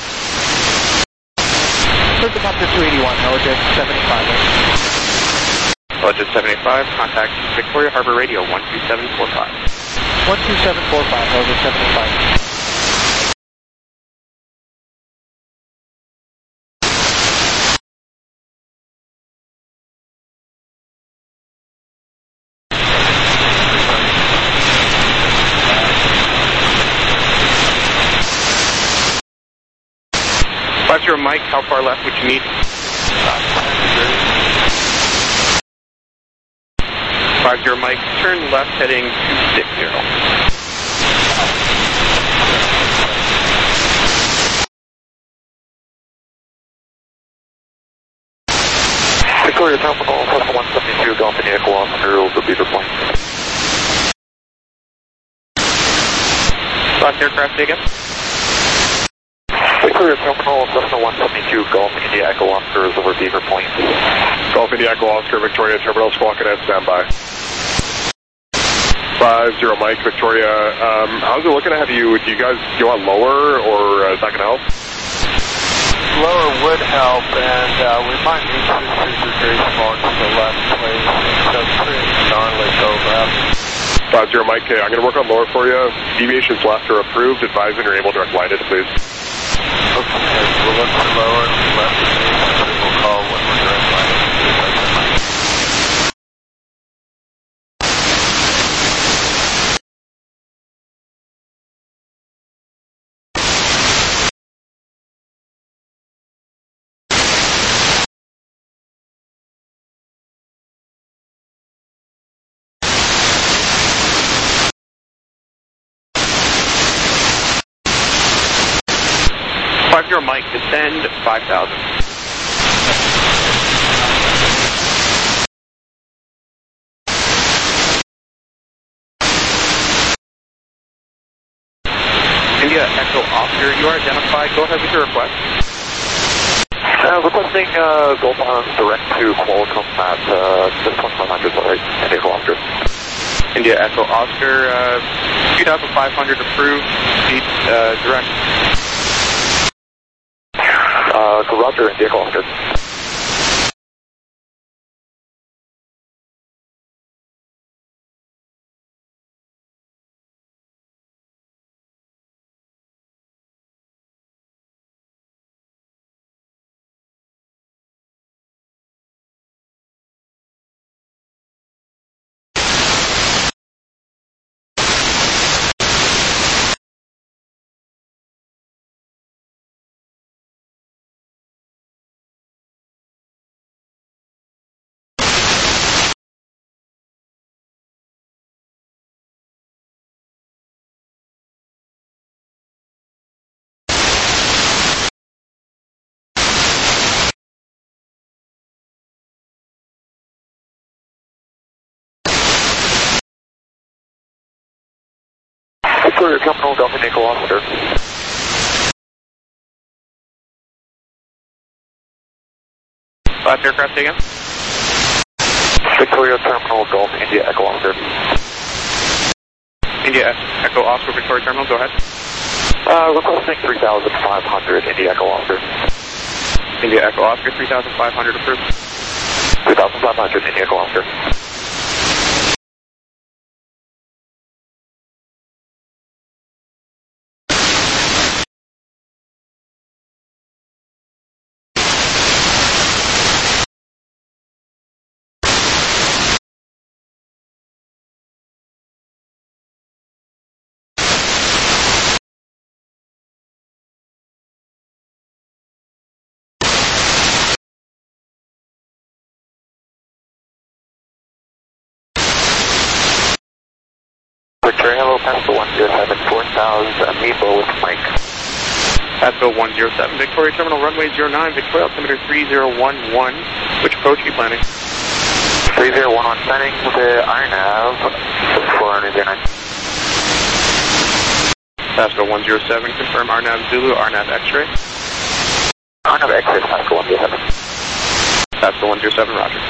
S12: Cleared the copter two eighty-one, Helijet seven eight five.
S13: Helijet seven eight five, contact Victoria Harbor Radio one two seven four five.
S12: one two seven four five, Helijet seven eight five.
S13: five zero Mike, how far left would you need? five zero Mike, turn left heading two six zero.
S2: Victoria Terminal, Cessna one seventy-two, Golf India Echo Oscar, the Beaver Point.
S13: Last aircraft, say again?
S2: Victoria Terminal, Cessna one seventy-two, Golf India Echo Oscar is over Beaver Point.
S15: Golf India Echo Oscar, Victoria Terminal, Squawk Cadet, standby. five zero Mike, Victoria, um, how's it looking to have you? Do you guys, do you want lower, or uh, is that going to help?
S14: Lower would help, and uh, we might need two scissors very small to the left, please. So pretty gnarly over.
S15: five zero Mike, okay, I'm going to work on lower for you. Deviations left are approved. Advise when you're able to direct lighted, please.
S14: Okay, we'll look for lower, left, and we'll call when we're direct lighted.
S13: five zero Mike, descend five thousand. India Echo Oscar, you are identified. Go ahead with your request.
S2: Uh, requesting uh, Golf on direct to Qualcomm at uh, twenty-one hundred, sorry, India Echo Oscar.
S13: India Echo Oscar, uh, two thousand five hundred approved, speed uh, direct.
S2: Uh, Roger, India Echo Oscar. Victoria Terminal, Golf India Echo Oscar.
S13: Last aircraft again?
S2: Victoria Terminal, Golf India Echo Oscar.
S13: India Echo Oscar, Victoria Terminal, go ahead.
S2: Uh, requesting three thousand five hundred, India Echo Oscar.
S13: India Echo Oscar, three thousand five hundred approved.
S2: three thousand five hundred, India Echo Oscar. Victoria, hello, Pascal one zero seven, four thousand, Meepo with Mike.
S13: Pascal one zero seven, Victoria Terminal, runway zero nine, Victoria, altimeter three zero one one. Which approach are you planning?
S2: three zero one one, planning the R N A V, four hundred nine.
S13: Pascal one zero seven, confirm R N A V Zulu, R N A V X-ray.
S2: R N A V X-ray, Pascal one zero seven.
S13: Pascal one zero seven, roger.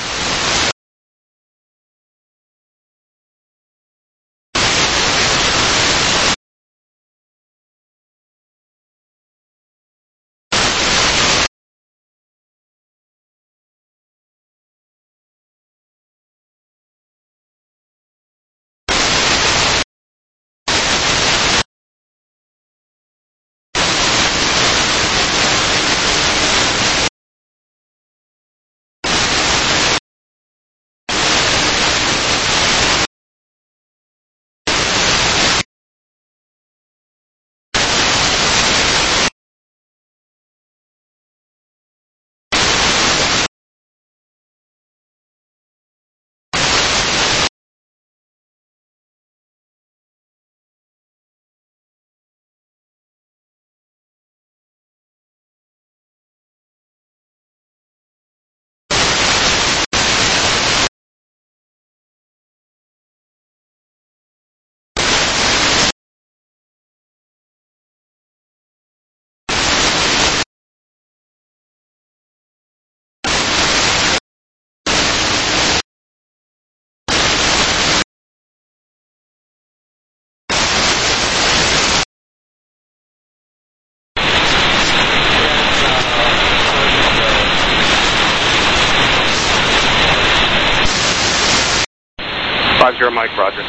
S13: five zero Mike, roger.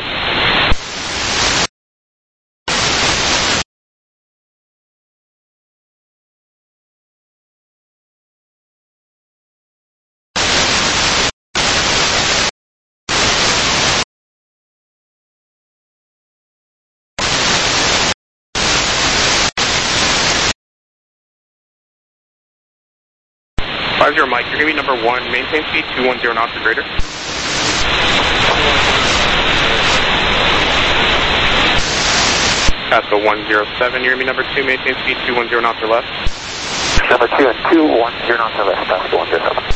S13: five zero Mike, you're going to be number one, maintain speed two one zero knots or greater. Pascal one zero seven, you're going to be number two, maintain speed two one zero knots or less.
S2: Number two and two one zero knots or less, Pascal one zero seven.